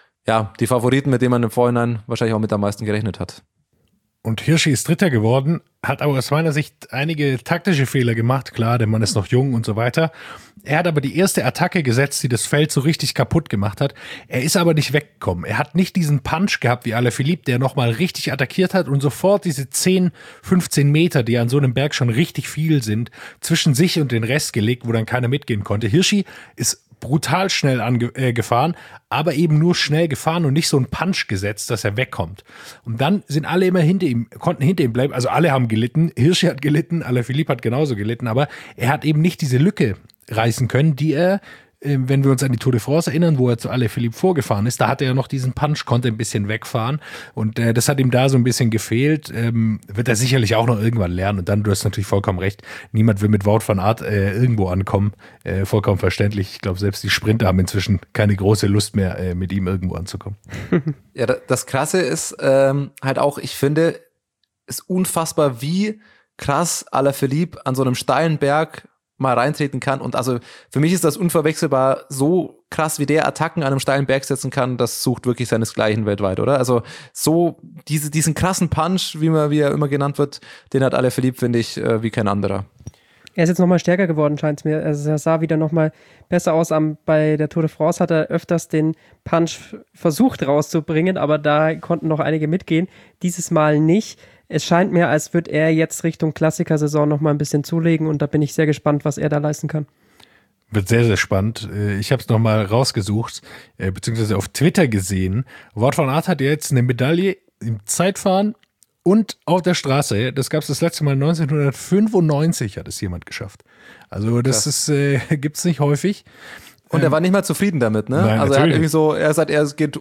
Favoriten, mit denen man im Vorhinein wahrscheinlich auch mit am meisten gerechnet hat. Und Hirschi ist Dritter geworden, hat aber aus meiner Sicht einige taktische Fehler gemacht. Klar, der Mann ist noch jung und so weiter. Er hat aber die erste Attacke gesetzt, die das Feld so richtig kaputt gemacht hat. Er ist aber nicht weggekommen. Er hat nicht diesen Punch gehabt wie Alaphilippe, der nochmal richtig attackiert hat und sofort diese 10, 15 Meter, die an so einem Berg schon richtig viel sind, zwischen sich und den Rest gelegt, wo dann keiner mitgehen konnte. Hirschi ist brutal schnell gefahren, aber eben nur schnell gefahren und nicht so einen Punch gesetzt, dass er wegkommt. Und dann sind alle immer konnten hinter ihm bleiben. Also alle haben gelitten. Hirschi hat gelitten, Alaphilippe hat genauso gelitten, aber er hat eben nicht diese Lücke reißen können, die er, wenn wir uns an die Tour de France erinnern, wo er zu Alaphilippe vorgefahren ist, da hatte er noch diesen Punch, konnte ein bisschen wegfahren und das hat ihm da so ein bisschen gefehlt. Wird er sicherlich auch noch irgendwann lernen und dann, du hast natürlich vollkommen recht, niemand will mit Wout van Aert irgendwo ankommen, vollkommen verständlich. Ich glaube, selbst die Sprinter haben inzwischen keine große Lust mehr, mit ihm irgendwo anzukommen. Ja, das Krasse ist halt auch, ich finde, ist unfassbar, wie krass Alaphilippe an so einem steilen Berg mal reintreten kann und also für mich ist das unverwechselbar, so krass wie der Attacken an einem steilen Berg setzen kann, das sucht wirklich seinesgleichen weltweit, oder? Also so diesen krassen Punch, wie er immer genannt wird, den hat Alaphilippe, finde ich, wie kein anderer. Er ist jetzt nochmal stärker geworden, scheint es mir. Also er sah wieder nochmal besser aus. Bei der Tour de France hat er öfters den Punch versucht rauszubringen, aber da konnten noch einige mitgehen. Dieses Mal nicht. Es scheint mir, als würde er jetzt Richtung Klassikersaison nochmal ein bisschen zulegen und da bin ich sehr gespannt, was er da leisten kann. Wird sehr, sehr spannend. Ich habe es nochmal rausgesucht, beziehungsweise auf Twitter gesehen. Wout van Aert hat jetzt eine Medaille im Zeitfahren und auf der Straße. Das gab es das letzte Mal 1995, hat es jemand geschafft. Also das gibt's nicht häufig. Und er war nicht mal zufrieden damit, ne? Nein, also natürlich. er hat irgendwie so, er sagt, es geht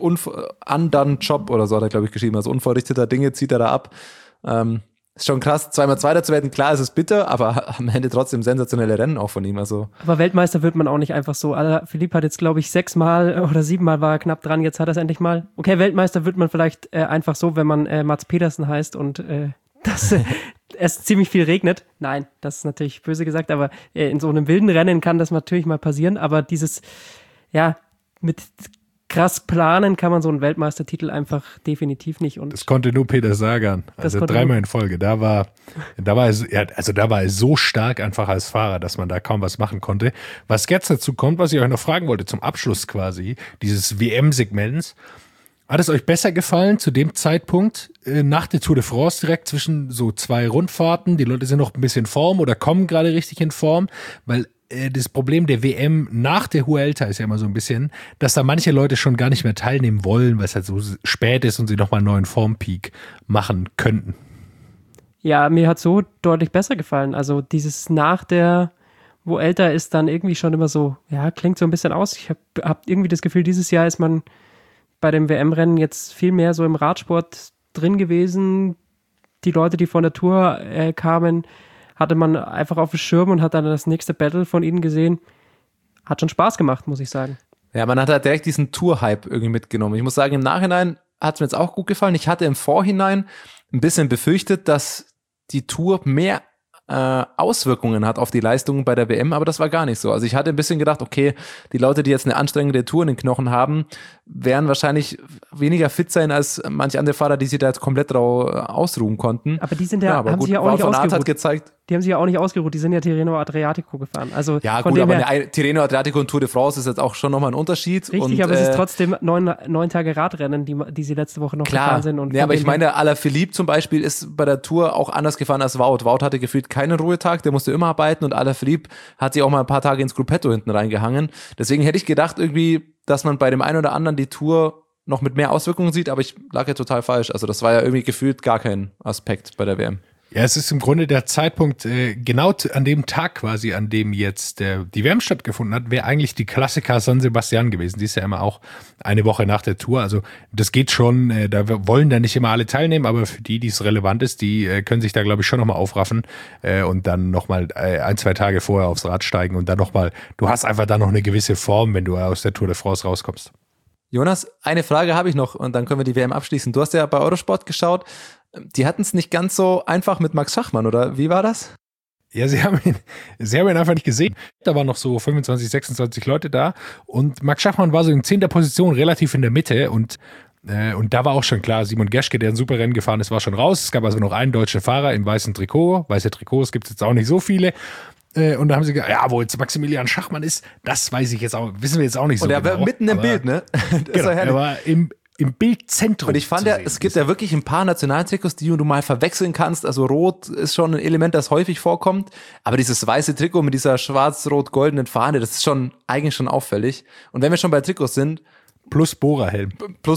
undone Job oder so, hat er, glaube ich, geschrieben. Also unverrichteter Dinge zieht er da ab. Ist schon krass, 2x Zweiter zu werden, klar, es ist bitter, aber am Ende trotzdem sensationelle Rennen auch von ihm. Also. Aber Weltmeister wird man auch nicht einfach so. Philipp hat jetzt, glaube ich, 6-mal oder 7-mal war er knapp dran, jetzt hat er es endlich mal. Okay, Weltmeister wird man vielleicht einfach so, wenn man Mats Pedersen heißt und es ziemlich viel regnet. Nein, das ist natürlich böse gesagt, aber in so einem wilden Rennen kann das natürlich mal passieren, aber dieses, mit krass planen kann man so einen Weltmeistertitel einfach definitiv nicht. Und das konnte nur Peter Sagan. Also 3-mal in Folge. Da war er so stark einfach als Fahrer, dass man da kaum was machen konnte. Was jetzt dazu kommt, was ich euch noch fragen wollte, zum Abschluss quasi, dieses WM-Segments. Hat es euch besser gefallen zu dem Zeitpunkt nach der Tour de France direkt zwischen so 2 Rundfahrten? Die Leute sind noch ein bisschen in Form oder kommen gerade richtig in Form, weil das Problem der WM nach der Vuelta ist ja immer so ein bisschen, dass da manche Leute schon gar nicht mehr teilnehmen wollen, weil es halt so spät ist und sie nochmal einen neuen Formpeak machen könnten. Ja, mir hat so deutlich besser gefallen. Also dieses nach der Vuelta ist dann irgendwie schon immer so, ja, klingt so ein bisschen aus. Ich hab irgendwie das Gefühl, dieses Jahr ist man bei dem WM-Rennen jetzt viel mehr so im Radsport drin gewesen. Die Leute, die von der Tour kamen, hatte man einfach auf dem Schirm und hat dann das nächste Battle von ihnen gesehen. Hat schon Spaß gemacht, muss ich sagen. Ja, man hat halt direkt diesen Tour-Hype irgendwie mitgenommen. Ich muss sagen, im Nachhinein hat es mir jetzt auch gut gefallen. Ich hatte im Vorhinein ein bisschen befürchtet, dass die Tour mehr Auswirkungen hat auf die Leistungen bei der WM, aber das war gar nicht so. Also ich hatte ein bisschen gedacht, okay, die Leute, die jetzt eine anstrengende Tour in den Knochen haben, werden wahrscheinlich weniger fit sein als manche andere Fahrer, die sich da jetzt komplett ausruhen konnten. Aber die sind ja, aber haben gut, sich ja auch nicht Wout van Aert ausgeruht. hat gezeigt. Die haben sich ja auch nicht ausgeruht, die sind ja Tirreno Adriatico gefahren. Also Ja von gut, dem aber her, eine Tirreno Adriatico und Tour de France ist jetzt auch schon nochmal ein Unterschied. richtig, und, aber es ist trotzdem 9 Tage Radrennen, die sie letzte Woche noch gefahren sind. Und ja, aber von ich dem her- meine, Alaphilippe zum Beispiel ist bei der Tour auch anders gefahren als Wout. Wout hatte gefühlt keinen Ruhetag, der musste immer arbeiten und Alaphilippe hat sich auch mal ein paar Tage ins Gruppetto hinten reingehangen. Deswegen hätte ich gedacht irgendwie, dass man bei dem einen oder anderen die Tour noch mit mehr Auswirkungen sieht, aber ich lag ja total falsch. Also das war ja irgendwie gefühlt gar kein Aspekt bei der WM. Ja, es ist im Grunde der Zeitpunkt, genau an dem Tag quasi, an dem jetzt die WM stattgefunden hat, wäre eigentlich die Klassiker San Sebastian gewesen. Die ist ja immer auch eine Woche nach der Tour. Also das geht schon, da wollen da nicht immer alle teilnehmen, aber für die es relevant ist, die können sich da, glaube ich, schon nochmal aufraffen und dann nochmal 1-2 Tage vorher aufs Rad steigen und dann nochmal, du hast einfach da noch eine gewisse Form, wenn du aus der Tour de France rauskommst. Jonas, eine Frage habe ich noch und dann können wir die WM abschließen. Du hast ja bei Eurosport geschaut. Die hatten es nicht ganz so einfach mit Max Schachmann, oder wie war das? Ja, sie haben ihn einfach nicht gesehen. Da waren noch so 25, 26 Leute da und Max Schachmann war so in 10. Position relativ in der Mitte und da war auch schon klar, Simon Geschke, der ein super Rennen gefahren ist, war schon raus. Es gab also noch einen deutschen Fahrer im weißen Trikot. Weiße Trikots gibt es jetzt auch nicht so viele. Und da haben sie gesagt, ja, wo jetzt Maximilian Schachmann ist, das wissen wir jetzt auch nicht so und er genau. war mitten im Bild, ne? Das Genau, war herrlich. er war im Bildzentrum. Und ich fand ja, es gibt ja wirklich ein paar Nationaltrikots, die du mal verwechseln kannst. Also Rot ist schon ein Element, das häufig vorkommt. Aber dieses weiße Trikot mit dieser schwarz-rot-goldenen Fahne, das ist schon eigentlich schon auffällig. Und wenn wir schon bei Trikots sind. Plus Bohrerhelm,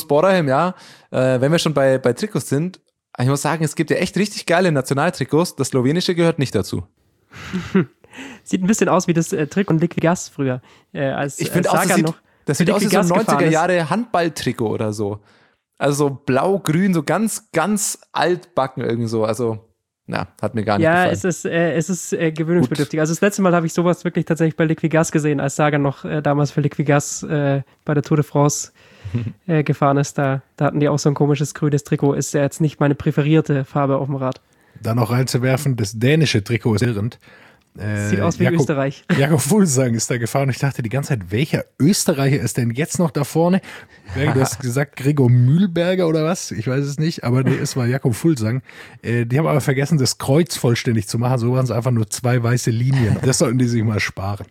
ja. Wenn wir schon bei Trikots sind, ich muss sagen, es gibt ja echt richtig geile Nationaltrikots. Das slowenische gehört nicht dazu. Sieht ein bisschen aus wie das Trikot von Liquigas früher. Ich finde auch, das sieht aus wie so ein 90er Jahre Handballtrikot oder so. Also so blau-grün, so ganz, ganz altbacken irgendwie so. Also, ja, hat mir gar nicht gefallen. Ja, es ist gewöhnungsbedürftig. Also das letzte Mal habe ich sowas wirklich tatsächlich bei Liquigas gesehen, als Sagan noch damals für Liquigas bei der Tour de France gefahren ist. Da hatten die auch so ein komisches grünes Trikot. Ist ja jetzt nicht meine präferierte Farbe auf dem Rad. Da noch reinzuwerfen, das dänische Trikot ist irrend. Sieht aus wie Österreich. Jakob Fuglsang ist da gefahren und ich dachte die ganze Zeit, welcher Österreicher ist denn jetzt noch da vorne? Du hast gesagt Gregor Mühlberger oder was? Ich weiß es nicht, aber nee, es war Jakob Fuglsang. Die haben aber vergessen, das Kreuz vollständig zu machen. So waren es einfach nur 2 weiße Linien. Das sollten die sich mal sparen.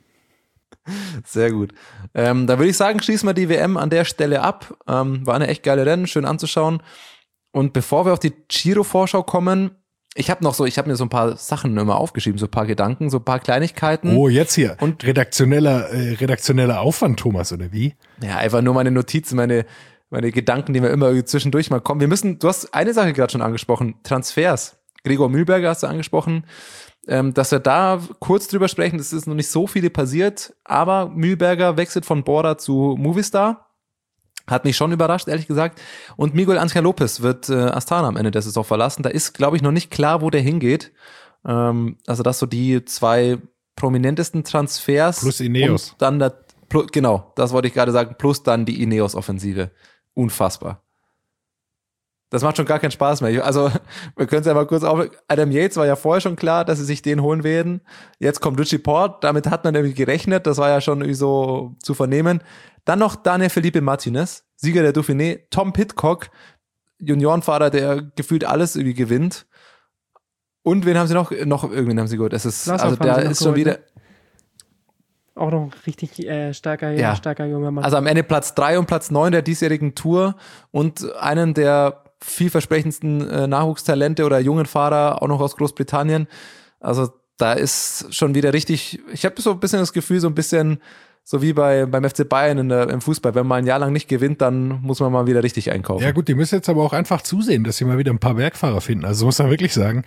Sehr gut. Dann würde ich sagen, schließen wir die WM an der Stelle ab. War eine echt geile Rennen, schön anzuschauen. Und bevor wir auf die Giro-Vorschau kommen, ich habe mir so ein paar Sachen immer aufgeschrieben, so ein paar Gedanken, so ein paar Kleinigkeiten. Oh, jetzt hier. Und redaktioneller Aufwand, Thomas, oder wie? Ja, einfach nur meine Notizen, meine Gedanken, die mir immer zwischendurch mal kommen. Du hast eine Sache gerade schon angesprochen, Transfers. Gregor Mühlberger hast du angesprochen, dass wir da kurz drüber sprechen, das ist noch nicht so viele passiert, aber Mühlberger wechselt von Bora zu Movistar. Hat mich schon überrascht, ehrlich gesagt. Und Miguel Ángel López wird Astana am Ende der Saison verlassen. Da ist, glaube ich, noch nicht klar, wo der hingeht. Also das so die 2 prominentesten Transfers. Plus Ineos. Und dann genau, das wollte ich gerade sagen. Plus dann die Ineos-Offensive. Unfassbar. Das macht schon gar keinen Spaß mehr. Also wir können es ja mal kurz auf. Adam Yates war ja vorher schon klar, dass sie sich den holen werden. Jetzt kommt Richie Porte. Damit hat man irgendwie gerechnet. Das war ja schon irgendwie so zu vernehmen. Dann noch Daniel Felipe Martinez, Sieger der Dauphiné, Tom Pidcock, Juniorenfahrer, der gefühlt alles irgendwie gewinnt. Und wen haben sie noch irgendwen haben sie geholt. Es ist, Vlasov also der ist schon wieder. auch noch ein richtig starker junger Mann. Also am Ende Platz 3 und Platz 9 der diesjährigen Tour und einen der vielversprechendsten Nachwuchstalente oder jungen Fahrer, auch noch aus Großbritannien. Also da ist schon wieder richtig, ich habe so ein bisschen das Gefühl, so ein bisschen so wie beim FC Bayern im Fußball, wenn man ein Jahr lang nicht gewinnt, dann muss man mal wieder richtig einkaufen. Ja gut, die müssen jetzt aber auch einfach zusehen, dass sie mal wieder ein paar Bergfahrer finden. Also muss man wirklich sagen,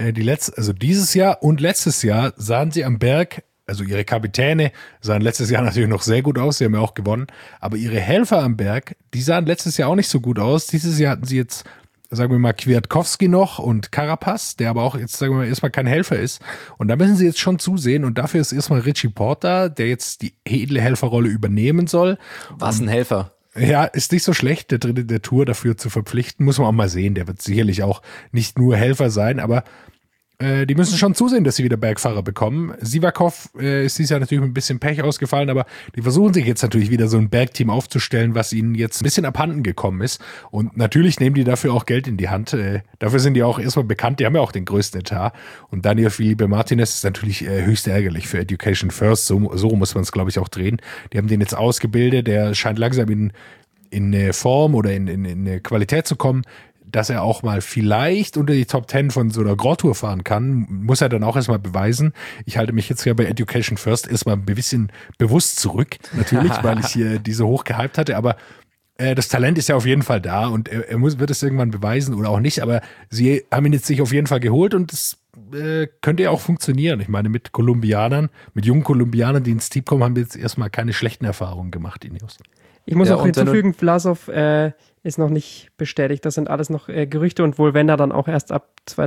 dieses Jahr und letztes Jahr sahen sie am Berg, also ihre Kapitäne sahen letztes Jahr natürlich noch sehr gut aus, sie haben ja auch gewonnen, aber ihre Helfer am Berg, die sahen letztes Jahr auch nicht so gut aus. Dieses Jahr hatten sie jetzt, sagen wir mal, Kwiatkowski noch und Carapaz, der aber auch jetzt, sagen wir mal, erstmal kein Helfer ist. Und da müssen sie jetzt schon zusehen. Und dafür ist erstmal Richie Porter, der jetzt die edle Helferrolle übernehmen soll. Was ein Helfer. Ja, ist nicht so schlecht, der Dritte der Tour dafür zu verpflichten. Muss man auch mal sehen. Der wird sicherlich auch nicht nur Helfer sein, aber die müssen schon zusehen, dass sie wieder Bergfahrer bekommen. Sivakov ist dieses Jahr natürlich mit ein bisschen Pech ausgefallen, aber die versuchen sich jetzt natürlich wieder so ein Bergteam aufzustellen, was ihnen jetzt ein bisschen abhanden gekommen ist. Und natürlich nehmen die dafür auch Geld in die Hand. Dafür sind die auch erstmal bekannt, die haben ja auch den größten Etat. Und Daniel Felipe Martinez ist natürlich höchst ärgerlich für Education First. So muss man es, glaube ich, auch drehen. Die haben den jetzt ausgebildet, der scheint langsam in eine Form oder in eine Qualität zu kommen, dass er auch mal vielleicht unter die Top 10 von so einer Grand Tour fahren kann, muss er dann auch erstmal beweisen. Ich halte mich jetzt ja bei Education First erstmal ein bisschen bewusst zurück, natürlich, weil ich hier diese hoch gehypt hatte, aber das Talent ist ja auf jeden Fall da und er wird es irgendwann beweisen oder auch nicht, aber sie haben ihn jetzt sich auf jeden Fall geholt und das könnte ja auch funktionieren. Ich meine, mit jungen Kolumbianern, die ins Team kommen, haben wir jetzt erstmal keine schlechten Erfahrungen gemacht, Ineos. Ich muss auch hinzufügen, Vlasov ist noch nicht bestätigt. Das sind alles noch Gerüchte und wohl wenn er dann auch erst ab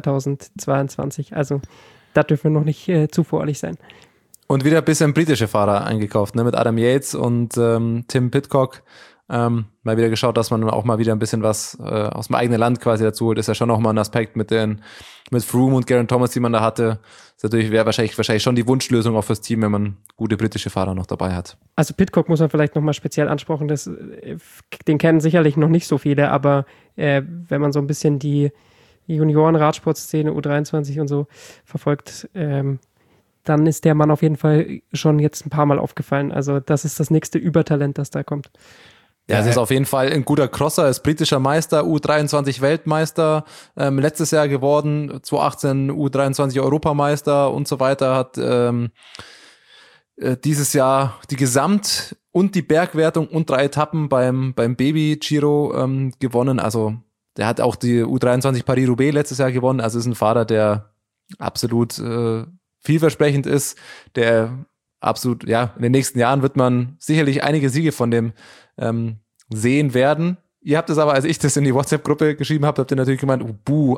2022. Also da dürfen wir noch nicht zu voreilig sein. Und wieder ein bisschen britische Fahrer eingekauft, ne? Mit Adam Yates und Tim Pidcock. Mal wieder geschaut, dass man auch mal wieder ein bisschen was aus dem eigenen Land quasi dazu holt. Ist ja schon noch mal ein Aspekt mit Froome und Geraint Thomas, die man da hatte. Wäre wahrscheinlich schon die Wunschlösung auch fürs Team, wenn man gute britische Fahrer noch dabei hat. Also Pidcock muss man vielleicht nochmal speziell ansprechen. Den kennen sicherlich noch nicht so viele, aber wenn man so ein bisschen die Junioren-Radsportszene, U23 und so verfolgt, dann ist der Mann auf jeden Fall schon jetzt ein paar Mal aufgefallen. Also das ist das nächste Übertalent, das da kommt. Ja, es ist auf jeden Fall ein guter Crosser, ist britischer Meister, U23 Weltmeister, letztes Jahr geworden, 2018 U23 Europameister und so weiter, hat dieses Jahr die Gesamt- und die Bergwertung und 3 Etappen beim Baby Giro gewonnen. Also der hat auch die U23 Paris-Roubaix letztes Jahr gewonnen. Also ist ein Fahrer, der absolut vielversprechend ist, der absolut, ja, in den nächsten Jahren wird man sicherlich einige Siege von dem sehen werden. Ihr habt es aber, als ich das in die WhatsApp-Gruppe geschrieben habe, habt ihr natürlich gemeint,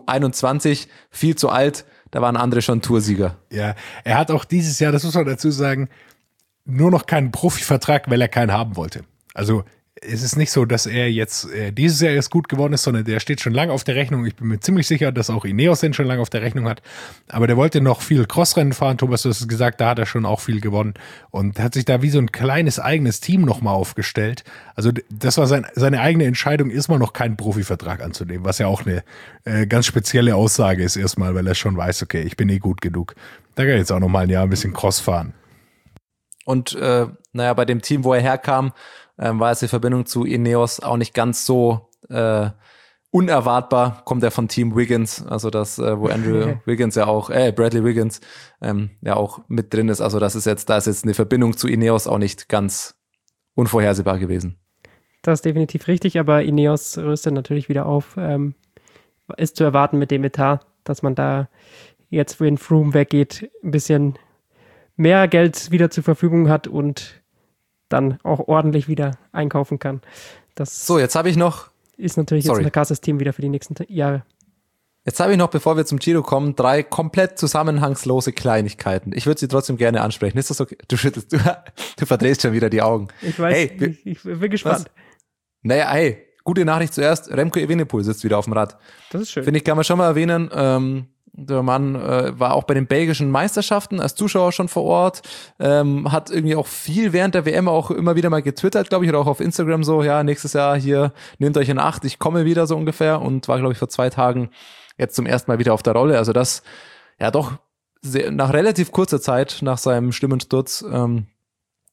21, viel zu alt, da waren andere schon Toursieger. Ja, er hat auch dieses Jahr, das muss man dazu sagen, nur noch keinen Profivertrag, weil er keinen haben wollte. Also es ist nicht so, dass er jetzt dieses Jahr erst gut geworden ist, sondern der steht schon lange auf der Rechnung. Ich bin mir ziemlich sicher, dass auch Ineos den schon lange auf der Rechnung hat. Aber der wollte noch viel Crossrennen fahren. Thomas, du hast es gesagt, da hat er schon auch viel gewonnen und hat sich da wie so ein kleines eigenes Team nochmal aufgestellt. Also das war seine eigene Entscheidung, erstmal noch keinen Profivertrag anzunehmen, was ja auch eine ganz spezielle Aussage ist erstmal, weil er schon weiß, okay, ich bin gut genug. Da kann ich jetzt auch nochmal ein Jahr ein bisschen Cross fahren. Und bei dem Team, wo er herkam, war es die Verbindung zu Ineos auch nicht ganz so unerwartbar. Kommt er von Team Wiggins, also das, wo Andrew Wiggins ja auch, Bradley Wiggins ja auch mit drin ist. Also da ist jetzt eine Verbindung zu Ineos auch nicht ganz unvorhersehbar gewesen. Das ist definitiv richtig, aber Ineos rüstet natürlich wieder auf. Ist zu erwarten mit dem Etat, dass man da jetzt, wenn Froome weggeht, ein bisschen mehr Geld wieder zur Verfügung hat und dann auch ordentlich wieder einkaufen kann. Jetzt habe ich noch... Ist natürlich jetzt ein krasses Team wieder für die nächsten Jahre. Jetzt habe ich noch, bevor wir zum Giro kommen, 3 komplett zusammenhangslose Kleinigkeiten. Ich würde sie trotzdem gerne ansprechen. Ist das okay? Du verdrehst schon wieder die Augen. Ich weiß, ich bin gespannt. Was? Naja, hey, gute Nachricht zuerst. Remco Evenepoel sitzt wieder auf dem Rad. Das ist schön. Finde ich, kann man schon mal erwähnen. Der Mann war auch bei den belgischen Meisterschaften als Zuschauer schon vor Ort, hat irgendwie auch viel während der WM auch immer wieder mal getwittert, glaube ich, oder auch auf Instagram so, ja, nächstes Jahr hier, nehmt euch in Acht, ich komme wieder so ungefähr und war, glaube ich, vor 2 Tagen jetzt zum ersten Mal wieder auf der Rolle. Also das, ja doch, nach relativ kurzer Zeit nach seinem schlimmen Sturz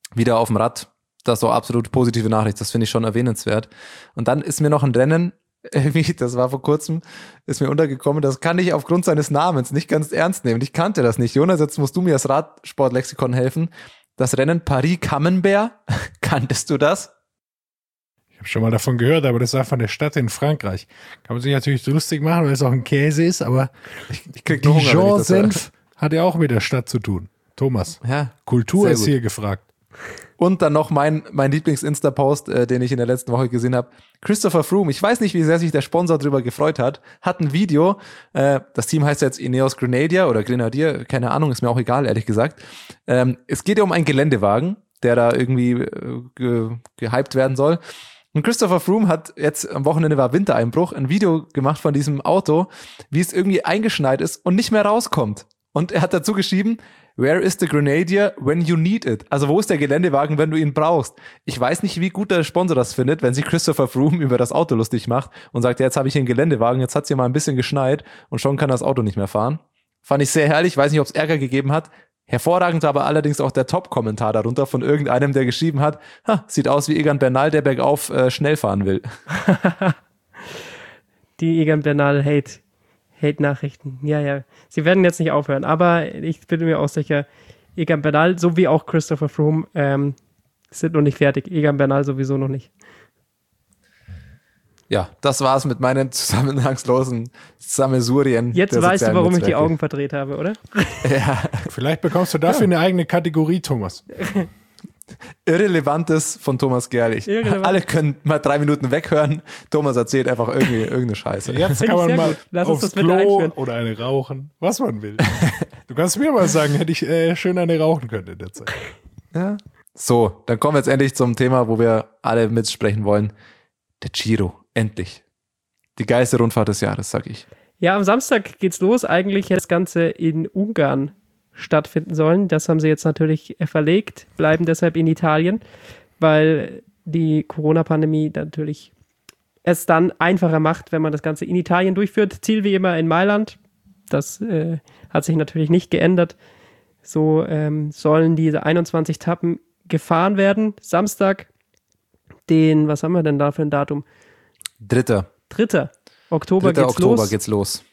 wieder auf dem Rad. Das ist so absolut positive Nachricht, das finde ich schon erwähnenswert. Und dann ist mir noch ein Rennen, das war vor kurzem, ist mir untergekommen, das kann ich aufgrund seines Namens nicht ganz ernst nehmen. Ich kannte das nicht. Jonas, jetzt musst du mir das Radsportlexikon helfen. Das Rennen Paris-Camembert, kanntest du das? Ich habe schon mal davon gehört, aber das war von der Stadt in Frankreich. Kann man sich natürlich lustig machen, weil es auch ein Käse ist, aber Ich krieg nur Hunger, wenn ich das höre. Dijon-Senf hat ja auch mit der Stadt zu tun. Thomas, Ja, Kultur sehr ist gut. hier gefragt. Und dann noch mein Lieblings-Insta-Post, den ich in der letzten Woche gesehen habe. Christopher Froome, ich weiß nicht, wie sehr sich der Sponsor drüber gefreut hat ein Video, das Team heißt jetzt Ineos Grenadier oder Grenadier, keine Ahnung, ist mir auch egal, ehrlich gesagt. Es geht ja um einen Geländewagen, der da irgendwie gehypt werden soll. Und Christopher Froome hat jetzt, am Wochenende war Wintereinbruch, ein Video gemacht von diesem Auto, wie es irgendwie eingeschneit ist und nicht mehr rauskommt. Und er hat dazu geschrieben, where is the Grenadier when you need it? Also wo ist der Geländewagen, wenn du ihn brauchst? Ich weiß nicht, wie gut der Sponsor das findet, wenn sich Christopher Froome über das Auto lustig macht und sagt, ja, jetzt habe ich hier einen Geländewagen, jetzt hat es hier mal ein bisschen geschneit und schon kann das Auto nicht mehr fahren. Fand ich sehr herrlich, weiß nicht, ob es Ärger gegeben hat. Hervorragend war aber allerdings auch der Top-Kommentar darunter von irgendeinem, der geschrieben hat, sieht aus wie Egan Bernal, der bergauf schnell fahren will. Die Egan Bernal Hate-Nachrichten. Ja. Sie werden jetzt nicht aufhören, aber ich bin mir auch sicher, Egan Bernal, so wie auch Christopher Froome, sind noch nicht fertig. Egan Bernal sowieso noch nicht. Ja, das war's mit meinen zusammenhangslosen Sammesurien. Jetzt der weißt du, sozialen warum ich die Netzwerke. Augen verdreht habe, oder? Ja, Vielleicht bekommst du dafür eine eigene Kategorie, Thomas. Irrelevantes von Thomas Gerlich. Irrelevant. Alle können mal 3 Minuten weghören. Thomas erzählt einfach irgendeine Scheiße. Jetzt Finde kann ich man sehr mal gut. Lass uns aufs das bitte Klo einführen. oder eine rauchen, was man will. Du kannst mir mal sagen, hätte ich schön eine rauchen können in der Zeit. Ja. So, dann kommen wir jetzt endlich zum Thema, wo wir alle mitsprechen wollen. Der Giro, endlich. Die geilste Rundfahrt des Jahres, sag ich. Ja, am Samstag geht's los. Eigentlich hätte das Ganze in Ungarn stattfinden sollen. Das haben sie jetzt natürlich verlegt, bleiben deshalb in Italien, weil die Corona-Pandemie natürlich es dann einfacher macht, wenn man das Ganze in Italien durchführt. Ziel wie immer in Mailand. Das hat sich natürlich nicht geändert. So sollen diese 21 Etappen gefahren werden. Samstag, was haben wir denn da für ein Datum? 3. Oktober geht's los.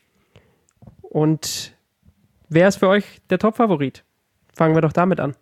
Und wer ist für euch der Top-Favorit? Fangen wir doch damit an.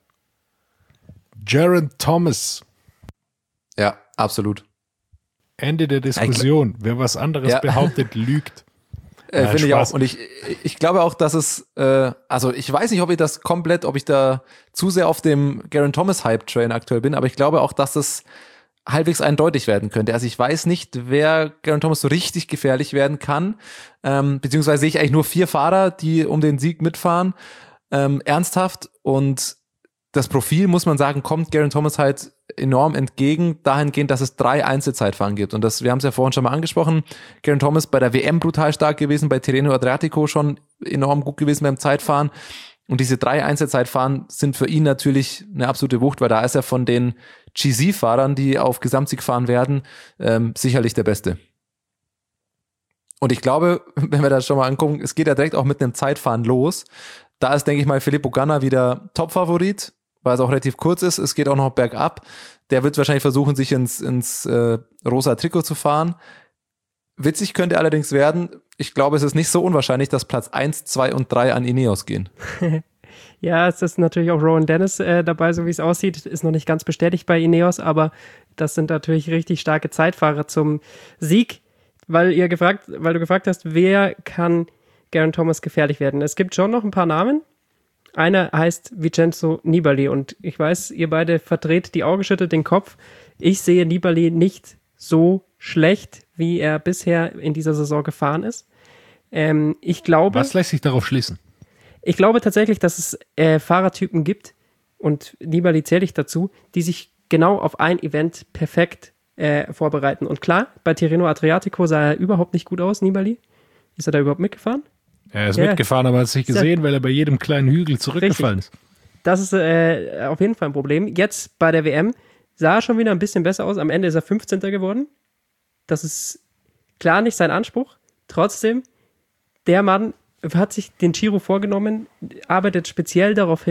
Geraint Thomas. Ja, absolut. Ende der Diskussion. Wer was anderes Ja. behauptet, lügt. Finde ich Spaß. auch. Und ich glaube auch, dass es, also ich weiß nicht, ob ich da zu sehr auf dem Geraint Thomas Hype-Train aktuell bin, aber ich glaube auch, dass es halbwegs eindeutig werden könnte. Also ich weiß nicht, wer Geraint Thomas so richtig gefährlich werden kann, beziehungsweise sehe ich eigentlich nur 4 Fahrer, die um den Sieg mitfahren, ernsthaft, und das Profil, muss man sagen, kommt Geraint Thomas halt enorm entgegen, dahingehend, dass es 3 Einzelzeitfahren gibt. Und wir haben es ja vorhin schon mal angesprochen, Geraint Thomas bei der WM brutal stark gewesen, bei Tirreno Adriatico schon enorm gut gewesen beim Zeitfahren. Und diese 3 Einzelzeitfahren sind für ihn natürlich eine absolute Wucht, weil da ist er von den GC-Fahrern, die auf Gesamtsieg fahren werden, sicherlich der Beste. Und ich glaube, wenn wir das schon mal angucken, es geht ja direkt auch mit einem Zeitfahren los. Da ist, denke ich mal, Filippo Ganna wieder Top-Favorit, weil es auch relativ kurz ist. Es geht auch noch bergab. Der wird wahrscheinlich versuchen, sich ins rosa Trikot zu fahren. Witzig könnte allerdings werden, ich glaube, es ist nicht so unwahrscheinlich, dass Platz 1, 2 und 3 an Ineos gehen. Ja, es ist natürlich auch Rowan Dennis dabei, so wie es aussieht. Ist noch nicht ganz bestätigt bei Ineos, aber das sind natürlich richtig starke Zeitfahrer zum Sieg, weil du gefragt hast, wer kann Geraint Thomas gefährlich werden. Es gibt schon noch ein paar Namen. Einer heißt Vincenzo Nibali und ich weiß, ihr beide verdreht die Augen, schüttelt den Kopf. Ich sehe Nibali nicht so schlecht, wie er bisher in dieser Saison gefahren ist. Ich glaube... Was lässt sich darauf schließen? Ich glaube tatsächlich, dass es Fahrertypen gibt, und Nibali zähle ich dazu, die sich genau auf ein Event perfekt vorbereiten. Und klar, bei Tirreno Adriatico sah er überhaupt nicht gut aus, Nibali. Ist er da überhaupt mitgefahren? Er ist Ja. mitgefahren, aber hat es nicht gesehen, weil er bei jedem kleinen Hügel zurückgefallen ist. Das ist auf jeden Fall ein Problem. Jetzt bei der WM sah er schon wieder ein bisschen besser aus. Am Ende ist er 15. geworden. Das ist klar nicht sein Anspruch. Trotzdem, der Mann hat sich den Giro vorgenommen, arbeitet speziell darauf hin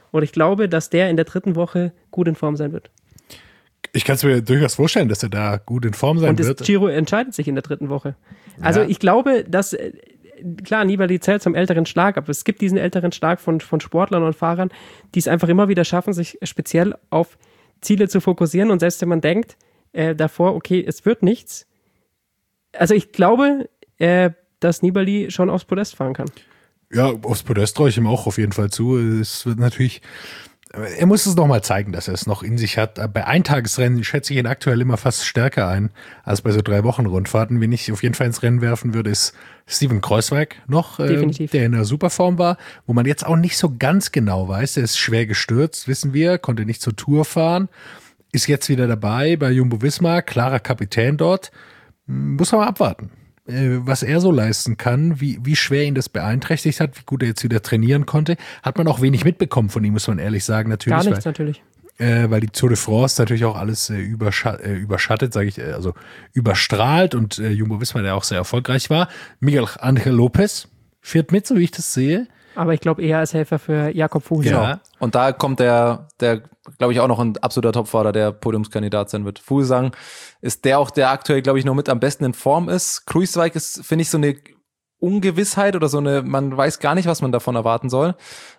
Und ich glaube, dass der in der 3. Woche gut in Form sein wird. Ich kann es mir durchaus vorstellen, dass er da gut in Form sein wird. Und das Giro entscheidet sich in der 3. Woche. Also ich glaube, dass, klar, Nibali zählt zum älteren Schlag, aber es gibt diesen älteren Schlag von Sportlern und Fahrern, die es einfach immer wieder schaffen, sich speziell auf Ziele zu fokussieren. Und selbst wenn man denkt davor, okay, es wird nichts. Also ich glaube, dass Nibali schon aufs Podest fahren kann. Ja, aufs Podest traue ich ihm auch auf jeden Fall zu. Es wird natürlich, er muss es noch mal zeigen, dass er es noch in sich hat. Bei Eintagesrennen schätze ich ihn aktuell immer fast stärker ein, als bei so 3-Wochen-Rundfahrten. Wen ich auf jeden Fall ins Rennen werfen würde, ist Steven Kruijswijk noch, der in einer super Form war, wo man jetzt auch nicht so ganz genau weiß. Er ist schwer gestürzt, wissen wir, konnte nicht zur Tour fahren, ist jetzt wieder dabei bei Jumbo-Visma, klarer Kapitän dort. Muss man mal abwarten, was er so leisten kann, wie schwer ihn das beeinträchtigt hat, wie gut er jetzt wieder trainieren konnte. Hat man auch wenig mitbekommen von ihm, muss man ehrlich sagen. Natürlich, gar nichts natürlich. Weil die Tour de France natürlich auch alles überschattet, sage ich, also überstrahlt und Jumbo-Visma, der auch sehr erfolgreich war. Miguel Ángel López fährt mit, so wie ich das sehe. Aber ich glaube eher als Helfer für Jakob Fuglsang. Genau. Und da kommt der glaube ich, auch noch ein absoluter Topfahrer, der Podiumskandidat sein wird. Fuglsang ist der aktuell, glaube ich, noch mit am besten in Form ist. Kruijswijk ist, finde ich, so eine Ungewissheit oder so eine, man weiß gar nicht, was man davon erwarten soll.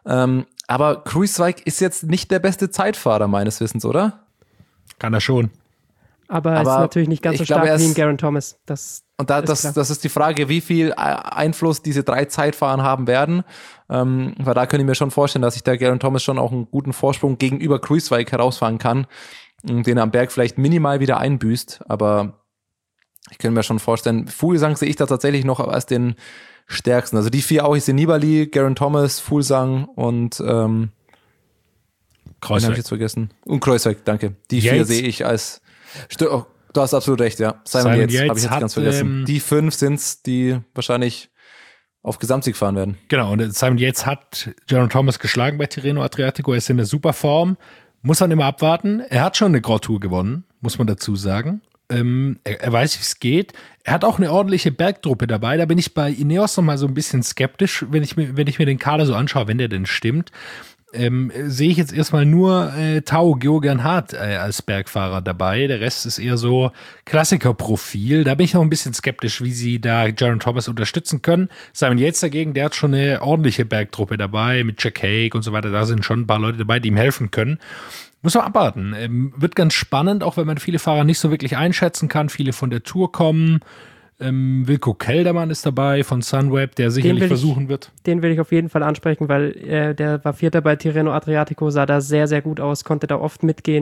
Aber Kruijswijk ist jetzt nicht der beste Zeitfahrer meines Wissens, oder? Kann er schon. Aber ist natürlich nicht ganz so stark wie in Geraint Thomas. Das ist die Frage, wie viel Einfluss diese 3 Zeitfahren haben werden. Weil da könnte ich mir schon vorstellen, dass sich der Geraint Thomas schon auch einen guten Vorsprung gegenüber Kruijswijk herausfahren kann, den er am Berg vielleicht minimal wieder einbüßt. Aber ich könnte mir schon vorstellen, Fuglsang sehe ich da tatsächlich noch als den stärksten. Also die 4 auch, ich sehe Nibali, Geraint Thomas, Fuglsang und Kruijswijk. Habe ich jetzt vergessen. Und Kruijswijk, danke. Die 4 sehe ich als du hast absolut recht, ja. Simon Yates habe ich jetzt ganz vergessen. Die 5 sind's, die wahrscheinlich auf Gesamtsieg fahren werden. Genau, und Simon Yates hat Geraint Thomas geschlagen bei Tirreno Adriatico. Er ist in der super Form. Muss man immer abwarten. Er hat schon eine Grand Tour gewonnen, muss man dazu sagen. Er weiß, wie es geht. Er hat auch eine ordentliche Bergtruppe dabei. Da bin ich bei Ineos noch mal so ein bisschen skeptisch, wenn ich mir den Kader so anschaue, wenn der denn stimmt. Sehe ich jetzt erstmal nur Tao Geoghegan Hart als Bergfahrer dabei. Der Rest ist eher so Klassikerprofil. Da bin ich noch ein bisschen skeptisch, wie sie da Geraint Thomas unterstützen können. Simon Yates dagegen, der hat schon eine ordentliche Bergtruppe dabei mit Jack Haig und so weiter. Da sind schon ein paar Leute dabei, die ihm helfen können. Muss man abwarten. Wird ganz spannend, auch wenn man viele Fahrer nicht so wirklich einschätzen kann. Viele von der Tour kommen. Wilco Kelderman ist dabei von Sunweb, der sicherlich versuchen wird. Den will ich auf jeden Fall ansprechen, weil der war Vierter bei Tirreno Adriatico, sah da sehr, sehr gut aus, konnte da oft mitgehen.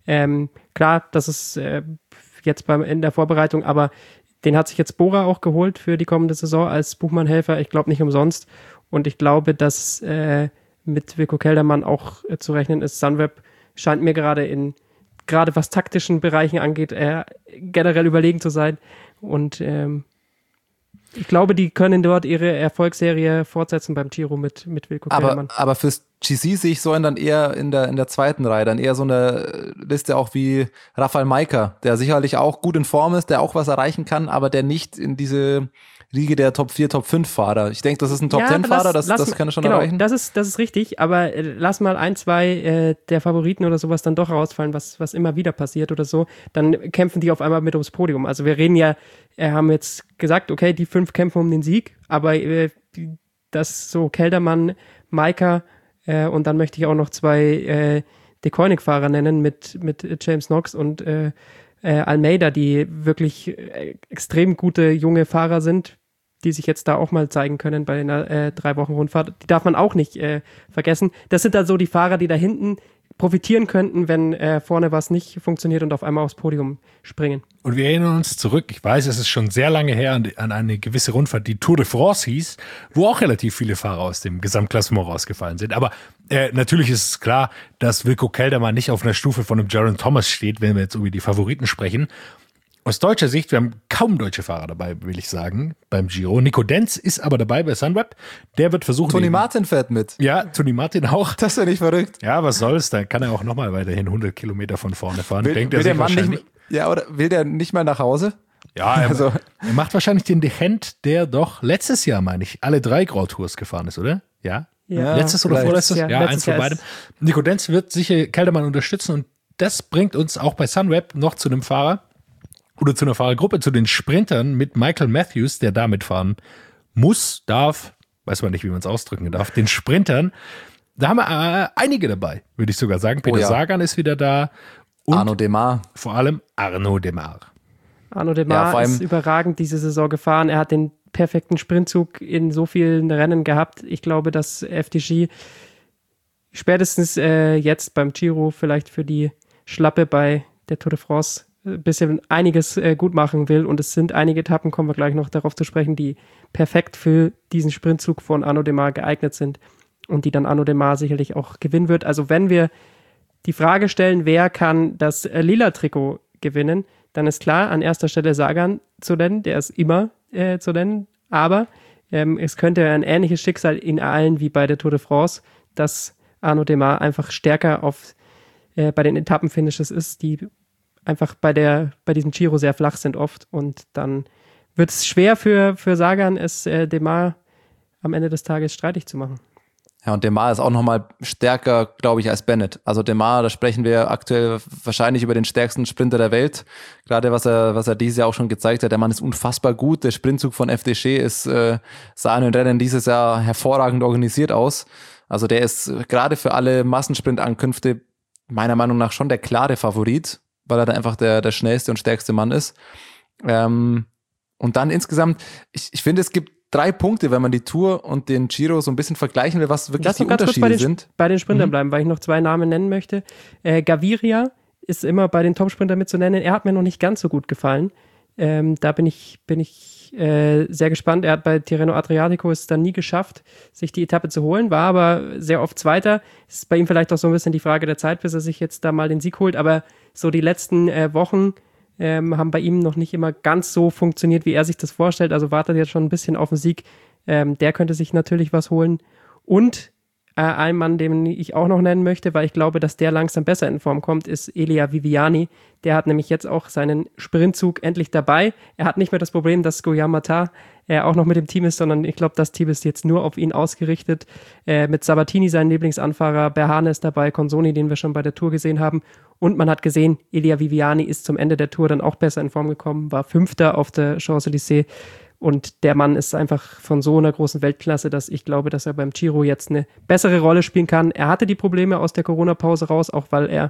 Klar, das ist jetzt in der Vorbereitung, aber den hat sich jetzt Bora auch geholt für die kommende Saison als Buchmann-Helfer. Ich glaube nicht umsonst. Und ich glaube, dass mit Wilco Kelderman auch zu rechnen ist. Sunweb scheint mir gerade was taktischen Bereichen angeht, generell überlegen zu sein. Und ich glaube, die können dort ihre Erfolgsserie fortsetzen beim Giro mit Wilco Kelderman. Aber fürs GC sehe ich so einen dann eher in der zweiten Reihe, dann eher so eine Liste auch wie Rafael Majka, der sicherlich auch gut in Form ist, der auch was erreichen kann, aber der nicht in diese Riege der Top 4, Top 5 Fahrer. Ich denke, das ist ein Top 10 Fahrer, das kann er schon erreichen. Das ist richtig, aber lass mal 1, 2 der Favoriten oder sowas dann doch rausfallen, was immer wieder passiert oder so, dann kämpfen die auf einmal mit ums Podium. Also wir reden ja, haben jetzt gesagt, okay, die 5 kämpfen um den Sieg, aber das so Kelderman, Majka und dann möchte ich auch noch 2 Deceuninck-Fahrer nennen mit James Knox und Almeida, die wirklich extrem gute junge Fahrer sind, die sich jetzt da auch mal zeigen können bei einer 3-Wochen-Rundfahrt. Die darf man auch nicht vergessen. Das sind dann so die Fahrer, die da hinten profitieren könnten, wenn vorne was nicht funktioniert und auf einmal aufs Podium springen. Und wir erinnern uns zurück, ich weiß, es ist schon sehr lange her, an eine gewisse Rundfahrt, die Tour de France hieß, wo auch relativ viele Fahrer aus dem Gesamtklassement rausgefallen sind. Aber natürlich ist es klar, dass Wilco Kelderman nicht auf einer Stufe von einem Geraint Thomas steht, wenn wir jetzt über die Favoriten sprechen. Aus deutscher Sicht, wir haben kaum deutsche Fahrer dabei, will ich sagen, beim Giro. Nico Denz ist aber dabei bei Sunweb. Der wird versuchen... Tony Martin fährt mit. Ja, Tony Martin auch. Das ist ja nicht verrückt. Ja, was soll's, da kann er auch nochmal weiterhin 100 Kilometer von vorne fahren. Will der Mann nicht, oder will der nicht mal nach Hause? Ja, er macht wahrscheinlich den Dechent, der doch letztes Jahr, meine ich, alle 3 Grand Tours gefahren ist, oder? Ja, Ja, Letztes oder vorletztes? Ja, eins von beidem. Nico Denz wird sicher Kelderman unterstützen und das bringt uns auch bei Sunweb noch zu einem Fahrer oder zu einer Fahrergruppe, zu den Sprintern mit Michael Matthews, der da mitfahren muss, darf, weiß man nicht, wie man es ausdrücken darf, den Sprintern. Da haben wir einige dabei, würde ich sogar sagen. Peter Sagan ist wieder da. Und Arnaud Démare. Vor allem Arnaud Démare. Arnaud Démare ist überragend diese Saison gefahren. Er hat den perfekten Sprintzug in so vielen Rennen gehabt. Ich glaube, dass FDJ spätestens jetzt beim Giro vielleicht für die Schlappe bei der Tour de France ein bisschen einiges gut machen will. Und es sind einige Etappen, kommen wir gleich noch darauf zu sprechen, die perfekt für diesen Sprintzug von Arnaud Démare geeignet sind und die dann Arnaud Démare sicherlich auch gewinnen wird. Also wenn wir die Frage stellen, wer kann das lila Trikot gewinnen, dann ist klar, an erster Stelle Sagan zu nennen, der ist immer zu nennen, aber es könnte ein ähnliches Schicksal in ereilen wie bei der Tour de France, dass Arnaud Démare einfach stärker bei den Etappenfinishes ist, die einfach bei diesem Giro sehr flach sind oft und dann wird es schwer für Sagan, es Démare am Ende des Tages streitig zu machen. Ja, und Démare ist auch nochmal stärker, glaube ich, als Bennett. Also Démare, da sprechen wir aktuell wahrscheinlich über den stärksten Sprinter der Welt. Gerade was er dieses Jahr auch schon gezeigt hat. Der Mann ist unfassbar gut. Der Sprintzug von FDG sah in den Rennen dieses Jahr hervorragend organisiert aus. Also der ist gerade für alle Massensprintankünfte meiner Meinung nach schon der klare Favorit, weil er da einfach der schnellste und stärkste Mann ist. Und dann insgesamt, ich finde, es gibt 3 Punkte, wenn man die Tour und den Giro so ein bisschen vergleichen will, was wirklich die Unterschiede sind. Bei den Sprintern bleiben, weil ich noch 2 Namen nennen möchte. Gaviria ist immer bei den Topsprintern mit zu nennen. Er hat mir noch nicht ganz so gut gefallen. Da bin ich sehr gespannt. Er hat bei Tirreno Adriatico es dann nie geschafft, sich die Etappe zu holen, war aber sehr oft Zweiter. Ist bei ihm vielleicht auch so ein bisschen die Frage der Zeit, bis er sich jetzt da mal den Sieg holt. Aber so die letzten Wochen haben bei ihm noch nicht immer ganz so funktioniert, wie er sich das vorstellt. Also wartet jetzt schon ein bisschen auf den Sieg. Der könnte sich natürlich was holen. Und ein Mann, den ich auch noch nennen möchte, weil ich glaube, dass der langsam besser in Form kommt, ist Elia Viviani. Der hat nämlich jetzt auch seinen Sprintzug endlich dabei. Er hat nicht mehr das Problem, dass Guillaume Martin auch noch mit dem Team ist, sondern ich glaube, das Team ist jetzt nur auf ihn ausgerichtet. Mit Sabatini, seinen Lieblingsanfahrer, Berhane ist dabei, Consoni, den wir schon bei der Tour gesehen haben. Und man hat gesehen, Elia Viviani ist zum Ende der Tour dann auch besser in Form gekommen, war 5. auf der Champs-Élysées. Und der Mann ist einfach von so einer großen Weltklasse, dass ich glaube, dass er beim Giro jetzt eine bessere Rolle spielen kann. Er hatte die Probleme aus der Corona-Pause raus, auch weil er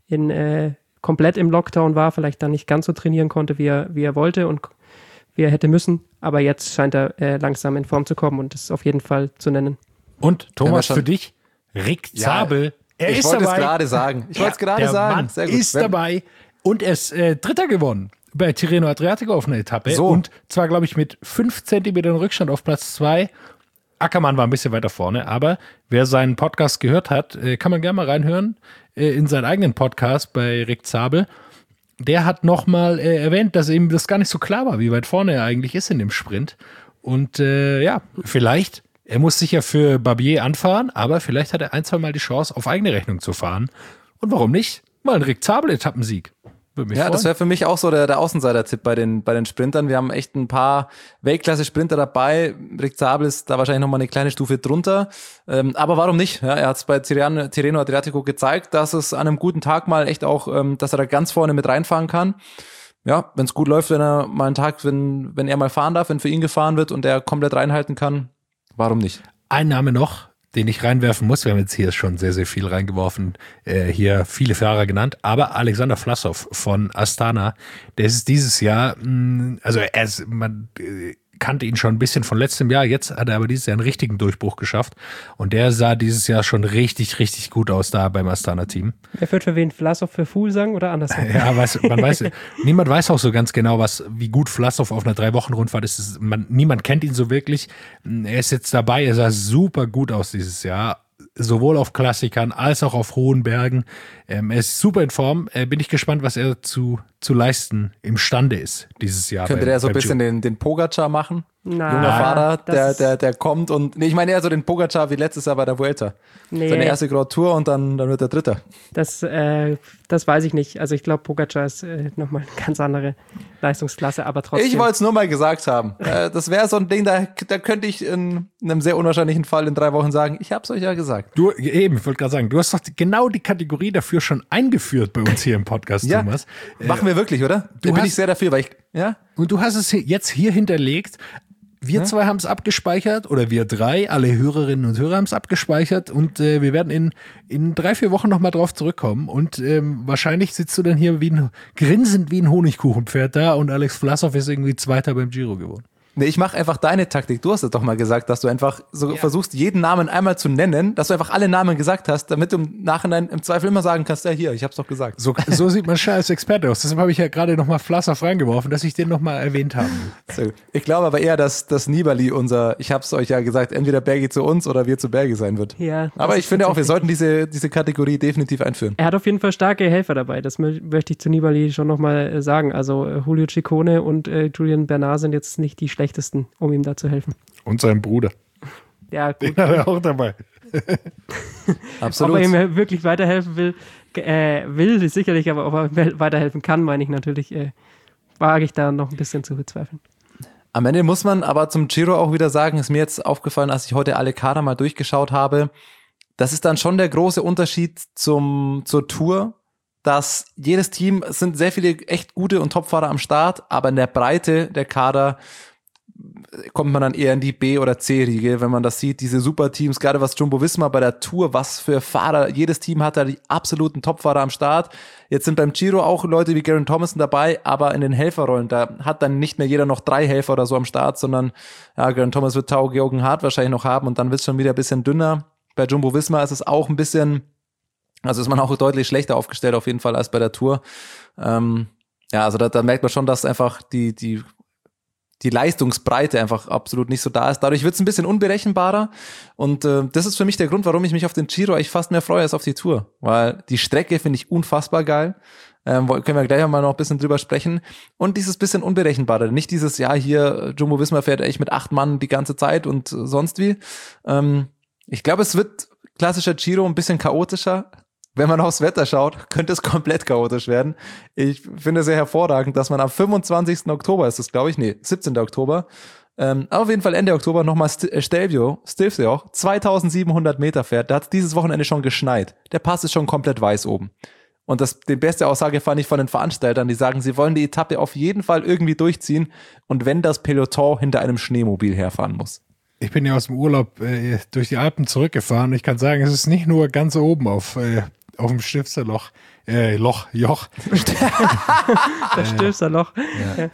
komplett im Lockdown war, vielleicht dann nicht ganz so trainieren konnte, wie er wollte und wie er hätte müssen. Aber jetzt scheint er langsam in Form zu kommen und ist auf jeden Fall zu nennen. Und Thomas, für dich, Rick Zabel. Ja, ich wollte es gerade sagen. Der Mann Sehr gut. ist dabei und er ist Dritter gewonnen bei Tirreno Adriatico auf einer Etappe. So. Und zwar, glaube ich, mit 5 Zentimetern Rückstand auf Platz 2. Ackermann war ein bisschen weiter vorne, aber wer seinen Podcast gehört hat, kann man gerne mal reinhören in seinen eigenen Podcast bei Rick Zabel. Der hat nochmal erwähnt, dass ihm das gar nicht so klar war, wie weit vorne er eigentlich ist in dem Sprint. Und vielleicht, er muss sich ja für Barbier anfahren, aber vielleicht hat er 1-2 Mal die Chance, auf eigene Rechnung zu fahren. Und warum nicht? Mal ein Rick Zabel-Etappensieg. Ja, das wäre für mich auch so der Außenseiter-Tipp bei den Sprintern. Wir haben echt ein paar Weltklasse-Sprinter dabei. Rick Zabel ist da wahrscheinlich nochmal eine kleine Stufe drunter. Aber warum nicht? Ja, er hat es bei Tirreno Adriatico gezeigt, dass es an einem guten Tag mal echt auch, dass er da ganz vorne mit reinfahren kann. Ja, wenn es gut läuft, wenn er mal einen Tag, wenn er mal fahren darf, wenn für ihn gefahren wird und er komplett reinhalten kann, warum nicht? Ein Name noch, den ich reinwerfen muss. Wir haben jetzt hier schon sehr, sehr viel reingeworfen, hier viele Fahrer genannt, aber Alexander Vlasov von Astana, der ist dieses Jahr, also man kannte ihn schon ein bisschen von letztem Jahr, jetzt hat er aber dieses Jahr einen richtigen Durchbruch geschafft und der sah dieses Jahr schon richtig, richtig gut aus da beim Astana-Team. Wer wird für wen? Vlasov für Fuglsang oder andersrum? Ja, niemand weiß auch so ganz genau, wie gut Vlasov auf einer 3-Wochen-Rundfahrt ist. Niemand kennt ihn so wirklich. Er ist jetzt dabei, er sah super gut aus dieses Jahr. Sowohl auf Klassikern als auch auf hohen Bergen. Er ist super in Form. Bin ich gespannt, was er zu leisten imstande ist dieses Jahr. Könnte der so ein bisschen den Pogacar machen? junger Fahrer, der kommt und, nee, ich meine eher so den Pogacar wie letztes Jahr bei der Vuelta. Nee, seine erste Grand Tour und dann wird er Dritter. Das weiß ich nicht. Also ich glaube, Pogacar ist nochmal eine ganz andere Leistungsklasse, aber trotzdem. Ich wollte es nur mal gesagt haben. Das wäre so ein Ding, da könnte ich in einem sehr unwahrscheinlichen Fall in 3 Wochen sagen, ich hab's euch ja gesagt. Ich wollte gerade sagen, du hast doch genau die Kategorie dafür schon eingeführt bei uns hier im Podcast, ja, Thomas. Machen wir wirklich, oder? Da bin ich sehr dafür, weil ja. Und du hast es jetzt hier hinterlegt. Wir 2 haben es abgespeichert, oder wir 3, alle Hörerinnen und Hörer haben es abgespeichert und wir werden in 3-4 Wochen nochmal drauf zurückkommen und wahrscheinlich sitzt du dann hier grinsend wie ein Honigkuchenpferd da und Alex Vlasov ist irgendwie Zweiter beim Giro geworden. Nee, ich mache einfach deine Taktik. Du hast es doch mal gesagt, dass du einfach so versuchst, jeden Namen einmal zu nennen, dass du einfach alle Namen gesagt hast, damit du im Nachhinein im Zweifel immer sagen kannst, ja hier, ich hab's doch gesagt. So sieht man schon als Experte aus. Deshalb habe ich ja gerade nochmal Vlasov reingeworfen, dass ich den nochmal erwähnt habe. So. Ich glaube aber eher, dass Nibali ich hab's euch ja gesagt, entweder Bergi zu uns oder wir zu Bergi sein wird. Ja, aber ich finde auch, wir sollten diese Kategorie definitiv einführen. Er hat auf jeden Fall starke Helfer dabei, das möchte ich zu Nibali schon nochmal sagen. Also Julio Ciccone und Julian Bernard sind jetzt nicht die schlechtesten, um ihm da zu helfen. Und sein Bruder. Ja, gut. Den hat er auch dabei. Absolut. Ob er ihm wirklich weiterhelfen will sicherlich, aber ob er weiterhelfen kann, meine ich natürlich, wage ich da noch ein bisschen zu bezweifeln. Am Ende muss man aber zum Giro auch wieder sagen, ist mir jetzt aufgefallen, als ich heute alle Kader mal durchgeschaut habe, das ist dann schon der große Unterschied zur Tour, dass jedes Team, es sind sehr viele echt gute und Topfahrer am Start, aber in der Breite der Kader kommt man dann eher in die B- oder C-Riege, wenn man das sieht, diese Superteams, gerade was Jumbo-Visma bei der Tour, was für Fahrer, jedes Team hat da die absoluten Topfahrer am Start. Jetzt sind beim Giro auch Leute wie Geraint Thomason dabei, aber in den Helferrollen, da hat dann nicht mehr jeder noch 3 Helfer oder so am Start, sondern ja, Geraint Thomas wird Tao Geoghegan Hart wahrscheinlich noch haben und dann wird es schon wieder ein bisschen dünner. Bei Jumbo-Visma ist es auch ein bisschen, also ist man auch deutlich schlechter aufgestellt auf jeden Fall als bei der Tour. Also da merkt man schon, dass einfach die Leistungsbreite einfach absolut nicht so da ist. Dadurch wird es ein bisschen unberechenbarer und das ist für mich der Grund, warum ich mich auf den Giro eigentlich fast mehr freue als auf die Tour, weil die Strecke finde ich unfassbar geil. Können wir gleich mal noch ein bisschen drüber sprechen. Und dieses bisschen unberechenbare, nicht dieses, ja, hier Jumbo-Visma fährt echt mit 8 Mann die ganze Zeit und sonst wie. Ich glaube, es wird klassischer Giro ein bisschen chaotischer. Wenn man aufs Wetter schaut, könnte es komplett chaotisch werden. Ich finde es sehr hervorragend, dass man am 25. Oktober ist es, glaube ich, 17. Oktober, auf jeden Fall Ende Oktober nochmal Stelvio, 2700 Meter fährt. Da hat es dieses Wochenende schon geschneit. Der Pass ist schon komplett weiß oben. Und die beste Aussage fand ich von den Veranstaltern, die sagen, sie wollen die Etappe auf jeden Fall irgendwie durchziehen und wenn das Peloton hinter einem Schneemobil herfahren muss. Ich bin ja aus dem Urlaub durch die Alpen zurückgefahren. Ich kann sagen, es ist nicht nur ganz oben auf dem Stilfser Joch. Das Stilfser Loch. Ja.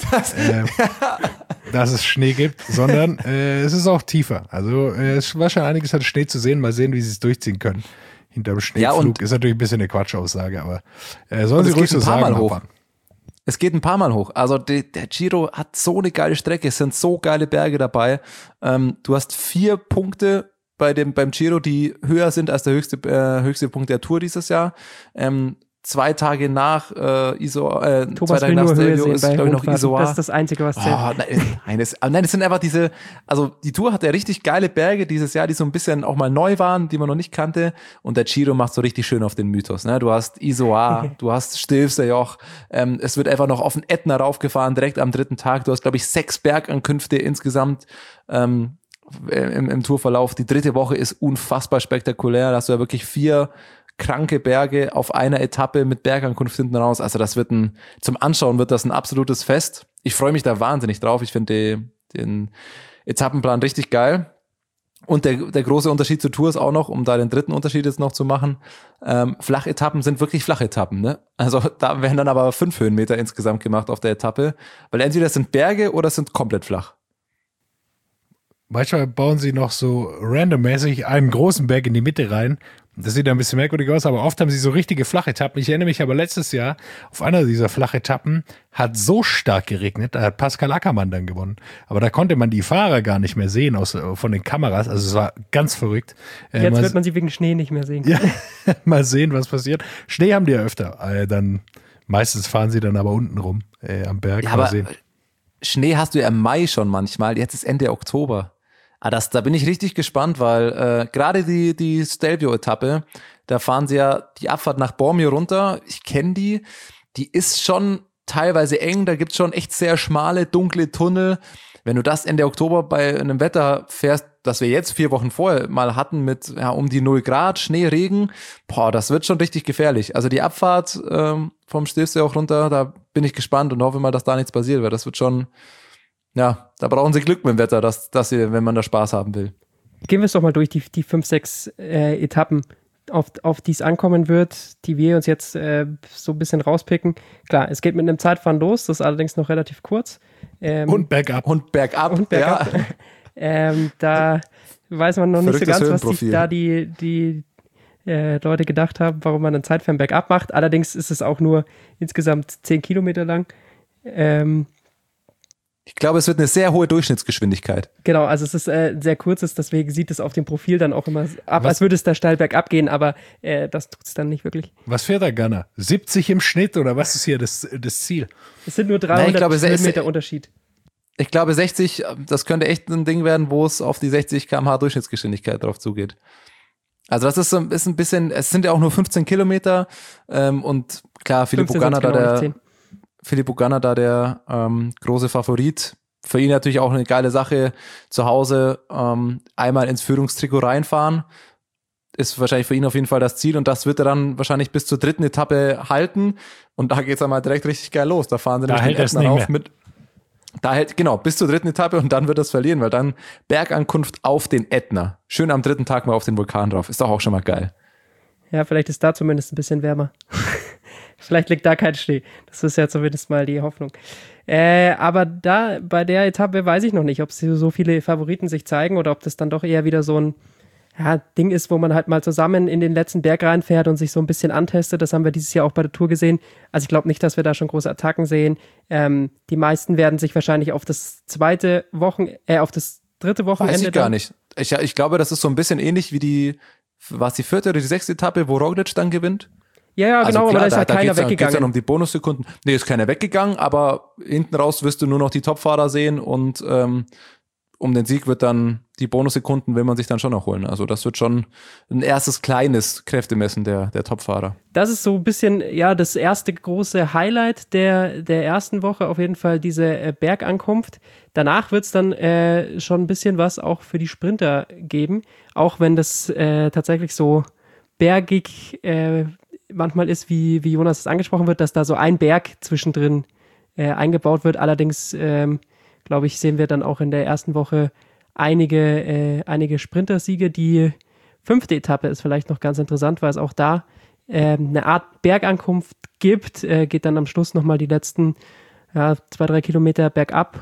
Dass es Schnee gibt, sondern es ist auch tiefer. Also es war schon einiges an Schnee zu sehen. Mal sehen, wie sie es durchziehen können. Hinterm Schneepflug ist natürlich ein bisschen eine Quatschaussage, aber sollen sie ruhig so sagen. Hoch. Es geht ein paar Mal hoch. Also der Giro hat so eine geile Strecke, es sind so geile Berge dabei. Du hast 4 Punkte beim Giro, die höher sind als der höchste Punkt der Tour dieses Jahr. 2 Tage nach Thomas 2 Tage will nach nur Höhe Stelvio sehen ist, bei glaube ich, noch Hochfahrten. Isoar. Das ist das Einzige, was zählt. Nein, es sind einfach also die Tour hat ja richtig geile Berge dieses Jahr, die so ein bisschen auch mal neu waren, die man noch nicht kannte. Und der Giro macht so richtig schön auf den Mythos. Ne? Du hast Isoar, du hast Stilfser Joch. Es wird einfach noch auf den Ätna raufgefahren, direkt am 3. Tag. Du hast, glaube ich, 6 Bergankünfte insgesamt im Tourverlauf. Die 3. Woche ist unfassbar spektakulär. Da hast du ja wirklich 4 kranke Berge auf einer Etappe mit Bergankunft hinten raus. Also das wird zum Anschauen wird das ein absolutes Fest. Ich freue mich da wahnsinnig drauf. Ich finde den Etappenplan richtig geil. Und der große Unterschied zur Tour ist auch noch, um da den 3. Unterschied jetzt noch zu machen, Flachetappen sind wirklich Flachetappen, ne? Also da werden dann aber 5 Höhenmeter insgesamt gemacht auf der Etappe, weil entweder es sind Berge oder es sind komplett flach. Manchmal bauen sie noch so randommäßig einen großen Berg in die Mitte rein. Das sieht ein bisschen merkwürdig aus, aber oft haben sie so richtige Flachetappen. Ich erinnere mich aber letztes Jahr, auf einer dieser Flachetappen hat so stark geregnet, da hat Pascal Ackermann dann gewonnen. Aber da konnte man die Fahrer gar nicht mehr sehen von den Kameras. Also es war ganz verrückt. Jetzt wird man sie wegen Schnee nicht mehr sehen. Ja, mal sehen, was passiert. Schnee haben die ja öfter. Meistens fahren sie dann aber unten rum am Berg. Ja, mal aber sehen. Schnee hast du ja im Mai schon manchmal, jetzt ist Ende Oktober. Da bin ich richtig gespannt, weil gerade die Stelvio-Etappe, da fahren sie ja die Abfahrt nach Bormio runter. Ich kenne die ist schon teilweise eng, da gibt's schon echt sehr schmale, dunkle Tunnel. Wenn du das Ende Oktober bei einem Wetter fährst, das wir jetzt 4 Wochen vorher mal hatten mit um die 0 Grad, Schnee, Regen, das wird schon richtig gefährlich. Also die Abfahrt vom Stilfsee auch runter, da bin ich gespannt und hoffe mal, dass da nichts passiert, weil das wird schon, da brauchen sie Glück mit dem Wetter, dass sie, wenn man da Spaß haben will. Gehen wir es doch mal durch, die 5, 6 Etappen, auf die es ankommen wird, die wir uns jetzt so ein bisschen rauspicken. Klar, es geht mit einem Zeitfahren los, das ist allerdings noch relativ kurz. Und bergab. Ja. Da weiß man noch nicht so ganz, was sich da die Leute gedacht haben, warum man ein Zeitfahren bergab macht. Allerdings ist es auch nur insgesamt 10 Kilometer lang. Ich glaube, es wird eine sehr hohe Durchschnittsgeschwindigkeit. Genau, also es ist sehr kurzes, deswegen sieht es auf dem Profil dann auch immer ab, als würde es da steil bergab gehen, aber das tut es dann nicht wirklich. Was fährt der Gunner? 70 im Schnitt oder was ist hier das Ziel? Es sind nur 300 Höhenmeter Unterschied. Ich glaube 60, das könnte echt ein Ding werden, wo es auf die 60 km/h Durchschnittsgeschwindigkeit drauf zugeht. Also das ist ein bisschen, es sind ja auch nur 15 Kilometer und klar, Filippo Ganna da der große Favorit. Für ihn natürlich auch eine geile Sache, zu Hause einmal ins Führungstrikot reinfahren. Ist wahrscheinlich für ihn auf jeden Fall das Ziel und das wird er dann wahrscheinlich bis zur 3. Etappe halten und da geht's dann mal direkt richtig geil los. Da fahren sie da nämlich den Ätna rauf mit. Da hält, genau, bis zur 3. Etappe und dann wird das verlieren, weil dann Bergankunft auf den Ätna. Schön am 3. Tag mal auf den Vulkan drauf. Ist doch auch schon mal geil. Ja, vielleicht ist da zumindest ein bisschen wärmer. Vielleicht liegt da kein Schnee. Das ist ja zumindest mal die Hoffnung. Aber da bei der Etappe weiß ich noch nicht, ob so viele Favoriten sich zeigen oder ob das dann doch eher wieder so ein Ding ist, wo man halt mal zusammen in den letzten Berg reinfährt und sich so ein bisschen antestet. Das haben wir dieses Jahr auch bei der Tour gesehen. Also ich glaube nicht, dass wir da schon große Attacken sehen. Die meisten werden sich wahrscheinlich auf das dritte Wochenende. Weiß ich gar nicht. Ich glaube, das ist so ein bisschen ähnlich wie die 4. oder die 6. Etappe, wo Roglic dann gewinnt. Ja, genau, also klar, aber da ist halt keiner weggegangen. Da geht's dann um die Bonussekunden. Nee, ist keiner weggegangen, aber hinten raus wirst du nur noch die Topfahrer sehen und um den Sieg wird dann die Bonussekunden will man sich dann schon noch holen. Also das wird schon ein erstes kleines Kräftemessen der Topfahrer. Das ist so ein bisschen, das erste große Highlight der ersten Woche, auf jeden Fall diese Bergankunft. Danach wird es dann schon ein bisschen was auch für die Sprinter geben, auch wenn das tatsächlich so bergig manchmal ist, wie Jonas es angesprochen wird, dass da so ein Berg zwischendrin eingebaut wird. Allerdings glaube ich, sehen wir dann auch in der ersten Woche einige Sprintersiege. Die 5. Etappe ist vielleicht noch ganz interessant, weil es auch da eine Art Bergankunft gibt. Geht dann am Schluss nochmal die letzten 2-3 Kilometer bergab.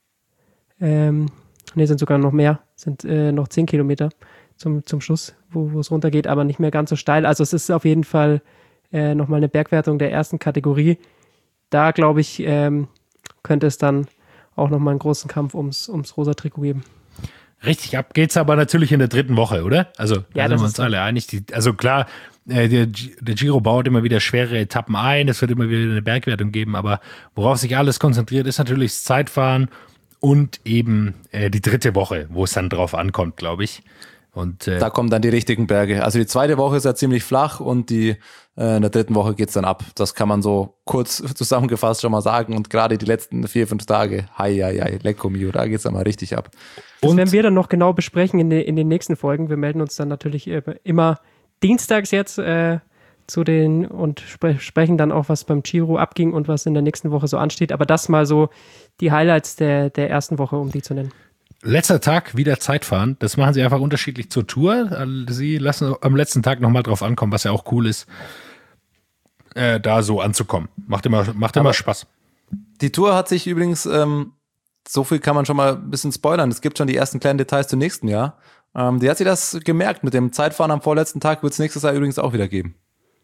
Sind sogar noch mehr. Sind noch 10 Kilometer zum Schluss, wo es runtergeht, aber nicht mehr ganz so steil. Also es ist auf jeden Fall nochmal eine Bergwertung der ersten Kategorie. Da, glaube ich, könnte es dann auch nochmal einen großen Kampf ums rosa Trikot geben. Richtig, ab geht's aber natürlich in der 3. Woche, oder? Also, da sind wir uns alle einig. Also klar, der Giro baut immer wieder schwere Etappen ein, es wird immer wieder eine Bergwertung geben, aber worauf sich alles konzentriert, ist natürlich das Zeitfahren und eben die 3. Woche, wo es dann drauf ankommt, glaube ich. Und da kommen dann die richtigen Berge. Also die 2. Woche ist ja ziemlich flach und in der 3. Woche geht's dann ab. Das kann man so kurz zusammengefasst schon mal sagen. Und gerade die letzten 4-5 Tage, lecco mio, da geht's dann mal richtig ab. Das werden wir dann noch genau besprechen in den nächsten Folgen. Wir melden uns dann natürlich immer dienstags jetzt und sprechen dann auch, was beim Giro abging und was in der nächsten Woche so ansteht. Aber das mal so die Highlights der ersten Woche, um die zu nennen. Letzter Tag wieder Zeitfahren. Das machen sie einfach unterschiedlich zur Tour. Sie lassen am letzten Tag nochmal drauf ankommen, was ja auch cool ist, da so anzukommen. Macht immer Spaß. Die Tour hat sich übrigens, so viel kann man schon mal ein bisschen spoilern. Es gibt schon die ersten kleinen Details zum nächsten Jahr. Die hat sich das gemerkt. Mit dem Zeitfahren am vorletzten Tag wird es nächstes Jahr übrigens auch wieder geben.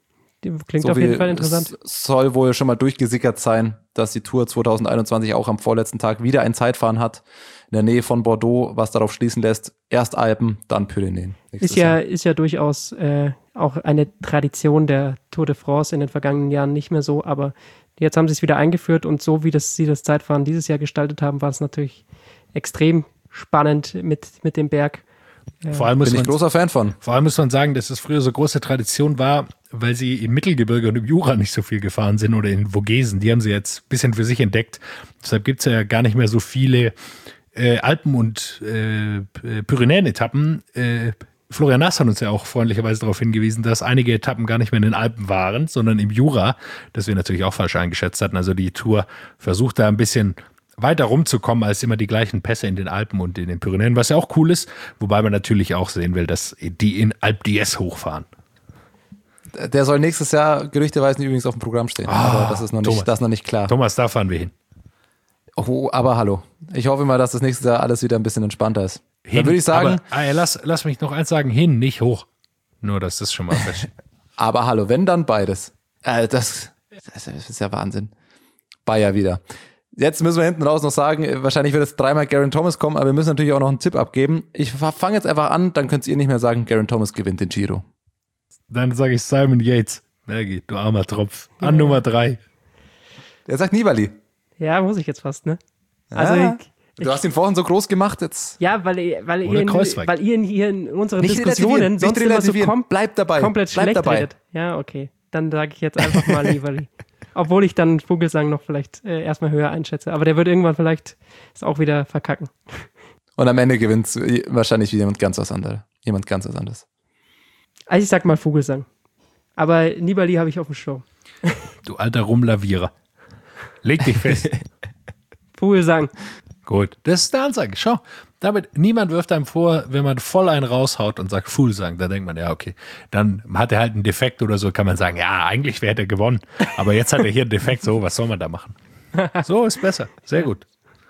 Klingt So auf jeden viel Fall interessant. soll wohl schon mal durchgesickert sein, dass die Tour 2021 auch am vorletzten Tag wieder ein Zeitfahren hat. In der Nähe von Bordeaux, was darauf schließen lässt, erst Alpen, dann Pyrenäen. Ist ja durchaus auch eine Tradition der Tour de France in den vergangenen Jahren nicht mehr so, aber jetzt haben sie es wieder eingeführt und so wie sie das Zeitfahren dieses Jahr gestaltet haben, war es natürlich extrem spannend mit dem Berg. Vor allem Bin ich großer Fan von. Vor allem muss man sagen, dass es früher so große Tradition war, weil sie im Mittelgebirge und im Jura nicht so viel gefahren sind oder in Vogesen. Die haben sie jetzt ein bisschen für sich entdeckt. Deshalb gibt es ja gar nicht mehr so viele Alpen- und Pyrenäen-Etappen. Florian Nass hat uns ja auch freundlicherweise darauf hingewiesen, dass einige Etappen gar nicht mehr in den Alpen waren, sondern im Jura, das wir natürlich auch falsch eingeschätzt hatten. Also die Tour versucht da ein bisschen weiter rumzukommen als immer die gleichen Pässe in den Alpen und in den Pyrenäen, was ja auch cool ist, wobei man natürlich auch sehen will, dass die in Alpe d'Huez hochfahren. Der soll nächstes Jahr gerüchteweise übrigens auf dem Programm stehen, aber das ist noch nicht klar. Thomas, da fahren wir hin. Oh, aber hallo. Ich hoffe mal, dass das nächste Jahr alles wieder ein bisschen entspannter ist. Dann würde ich sagen, aber, lass mich noch eins sagen, hin, nicht hoch. Nur, dass das schon mal fest. aber hallo, wenn dann beides. Das ist ja Wahnsinn. Bayer wieder. Jetzt müssen wir hinten raus noch sagen, wahrscheinlich wird jetzt 3-mal Geraint Thomas kommen, aber wir müssen natürlich auch noch einen Tipp abgeben. Ich fange jetzt einfach an, dann könnt ihr nicht mehr sagen, Geraint Thomas gewinnt den Giro. Dann sage ich Simon Yates. Maggie, du armer Tropf. An Nummer 3. Der sagt Nibali. Ja, muss ich jetzt fast, ne? Ja. Also Du hast ihn vorhin so groß gemacht jetzt. ja, weil ihr hier in unseren Nicht Diskussionen relativieren, sonst nicht immer so relativieren. Bleibt dabei. komplett Bleibt schlecht dabei. redet. Ja, okay. Dann sage ich jetzt einfach mal Nibali. Obwohl ich dann Vogelsang noch vielleicht erstmal höher einschätze. Aber der wird irgendwann vielleicht es auch wieder verkacken. Und am Ende gewinnt wahrscheinlich wieder jemand ganz was anderes. Also ich sag mal Vogelsang. Aber Nibali habe ich auf dem Schirm. Du alter Rumlavierer. Leg dich fest. Vogelsang. Gut, das ist der Ansage. Schau, damit niemand wirft einem vor, wenn man voll einen raushaut und sagt Fuglsang, dann denkt man, ja, okay, dann hat er halt einen Defekt oder so, kann man sagen, ja, eigentlich hätte er gewonnen, aber jetzt hat er hier einen Defekt, so, was soll man da machen? So ist besser, sehr gut.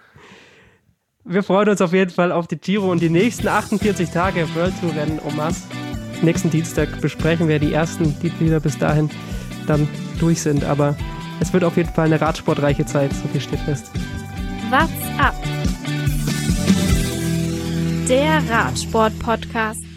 Wir freuen uns auf jeden Fall auf die Giro und die nächsten 48 Tage World Tour Rennen en masse. Nächsten Dienstag besprechen wir die ersten, die wieder bis dahin dann durch sind, aber es wird auf jeden Fall eine radsportreiche Zeit, so viel steht fest. What's up? Der Radsport-Podcast.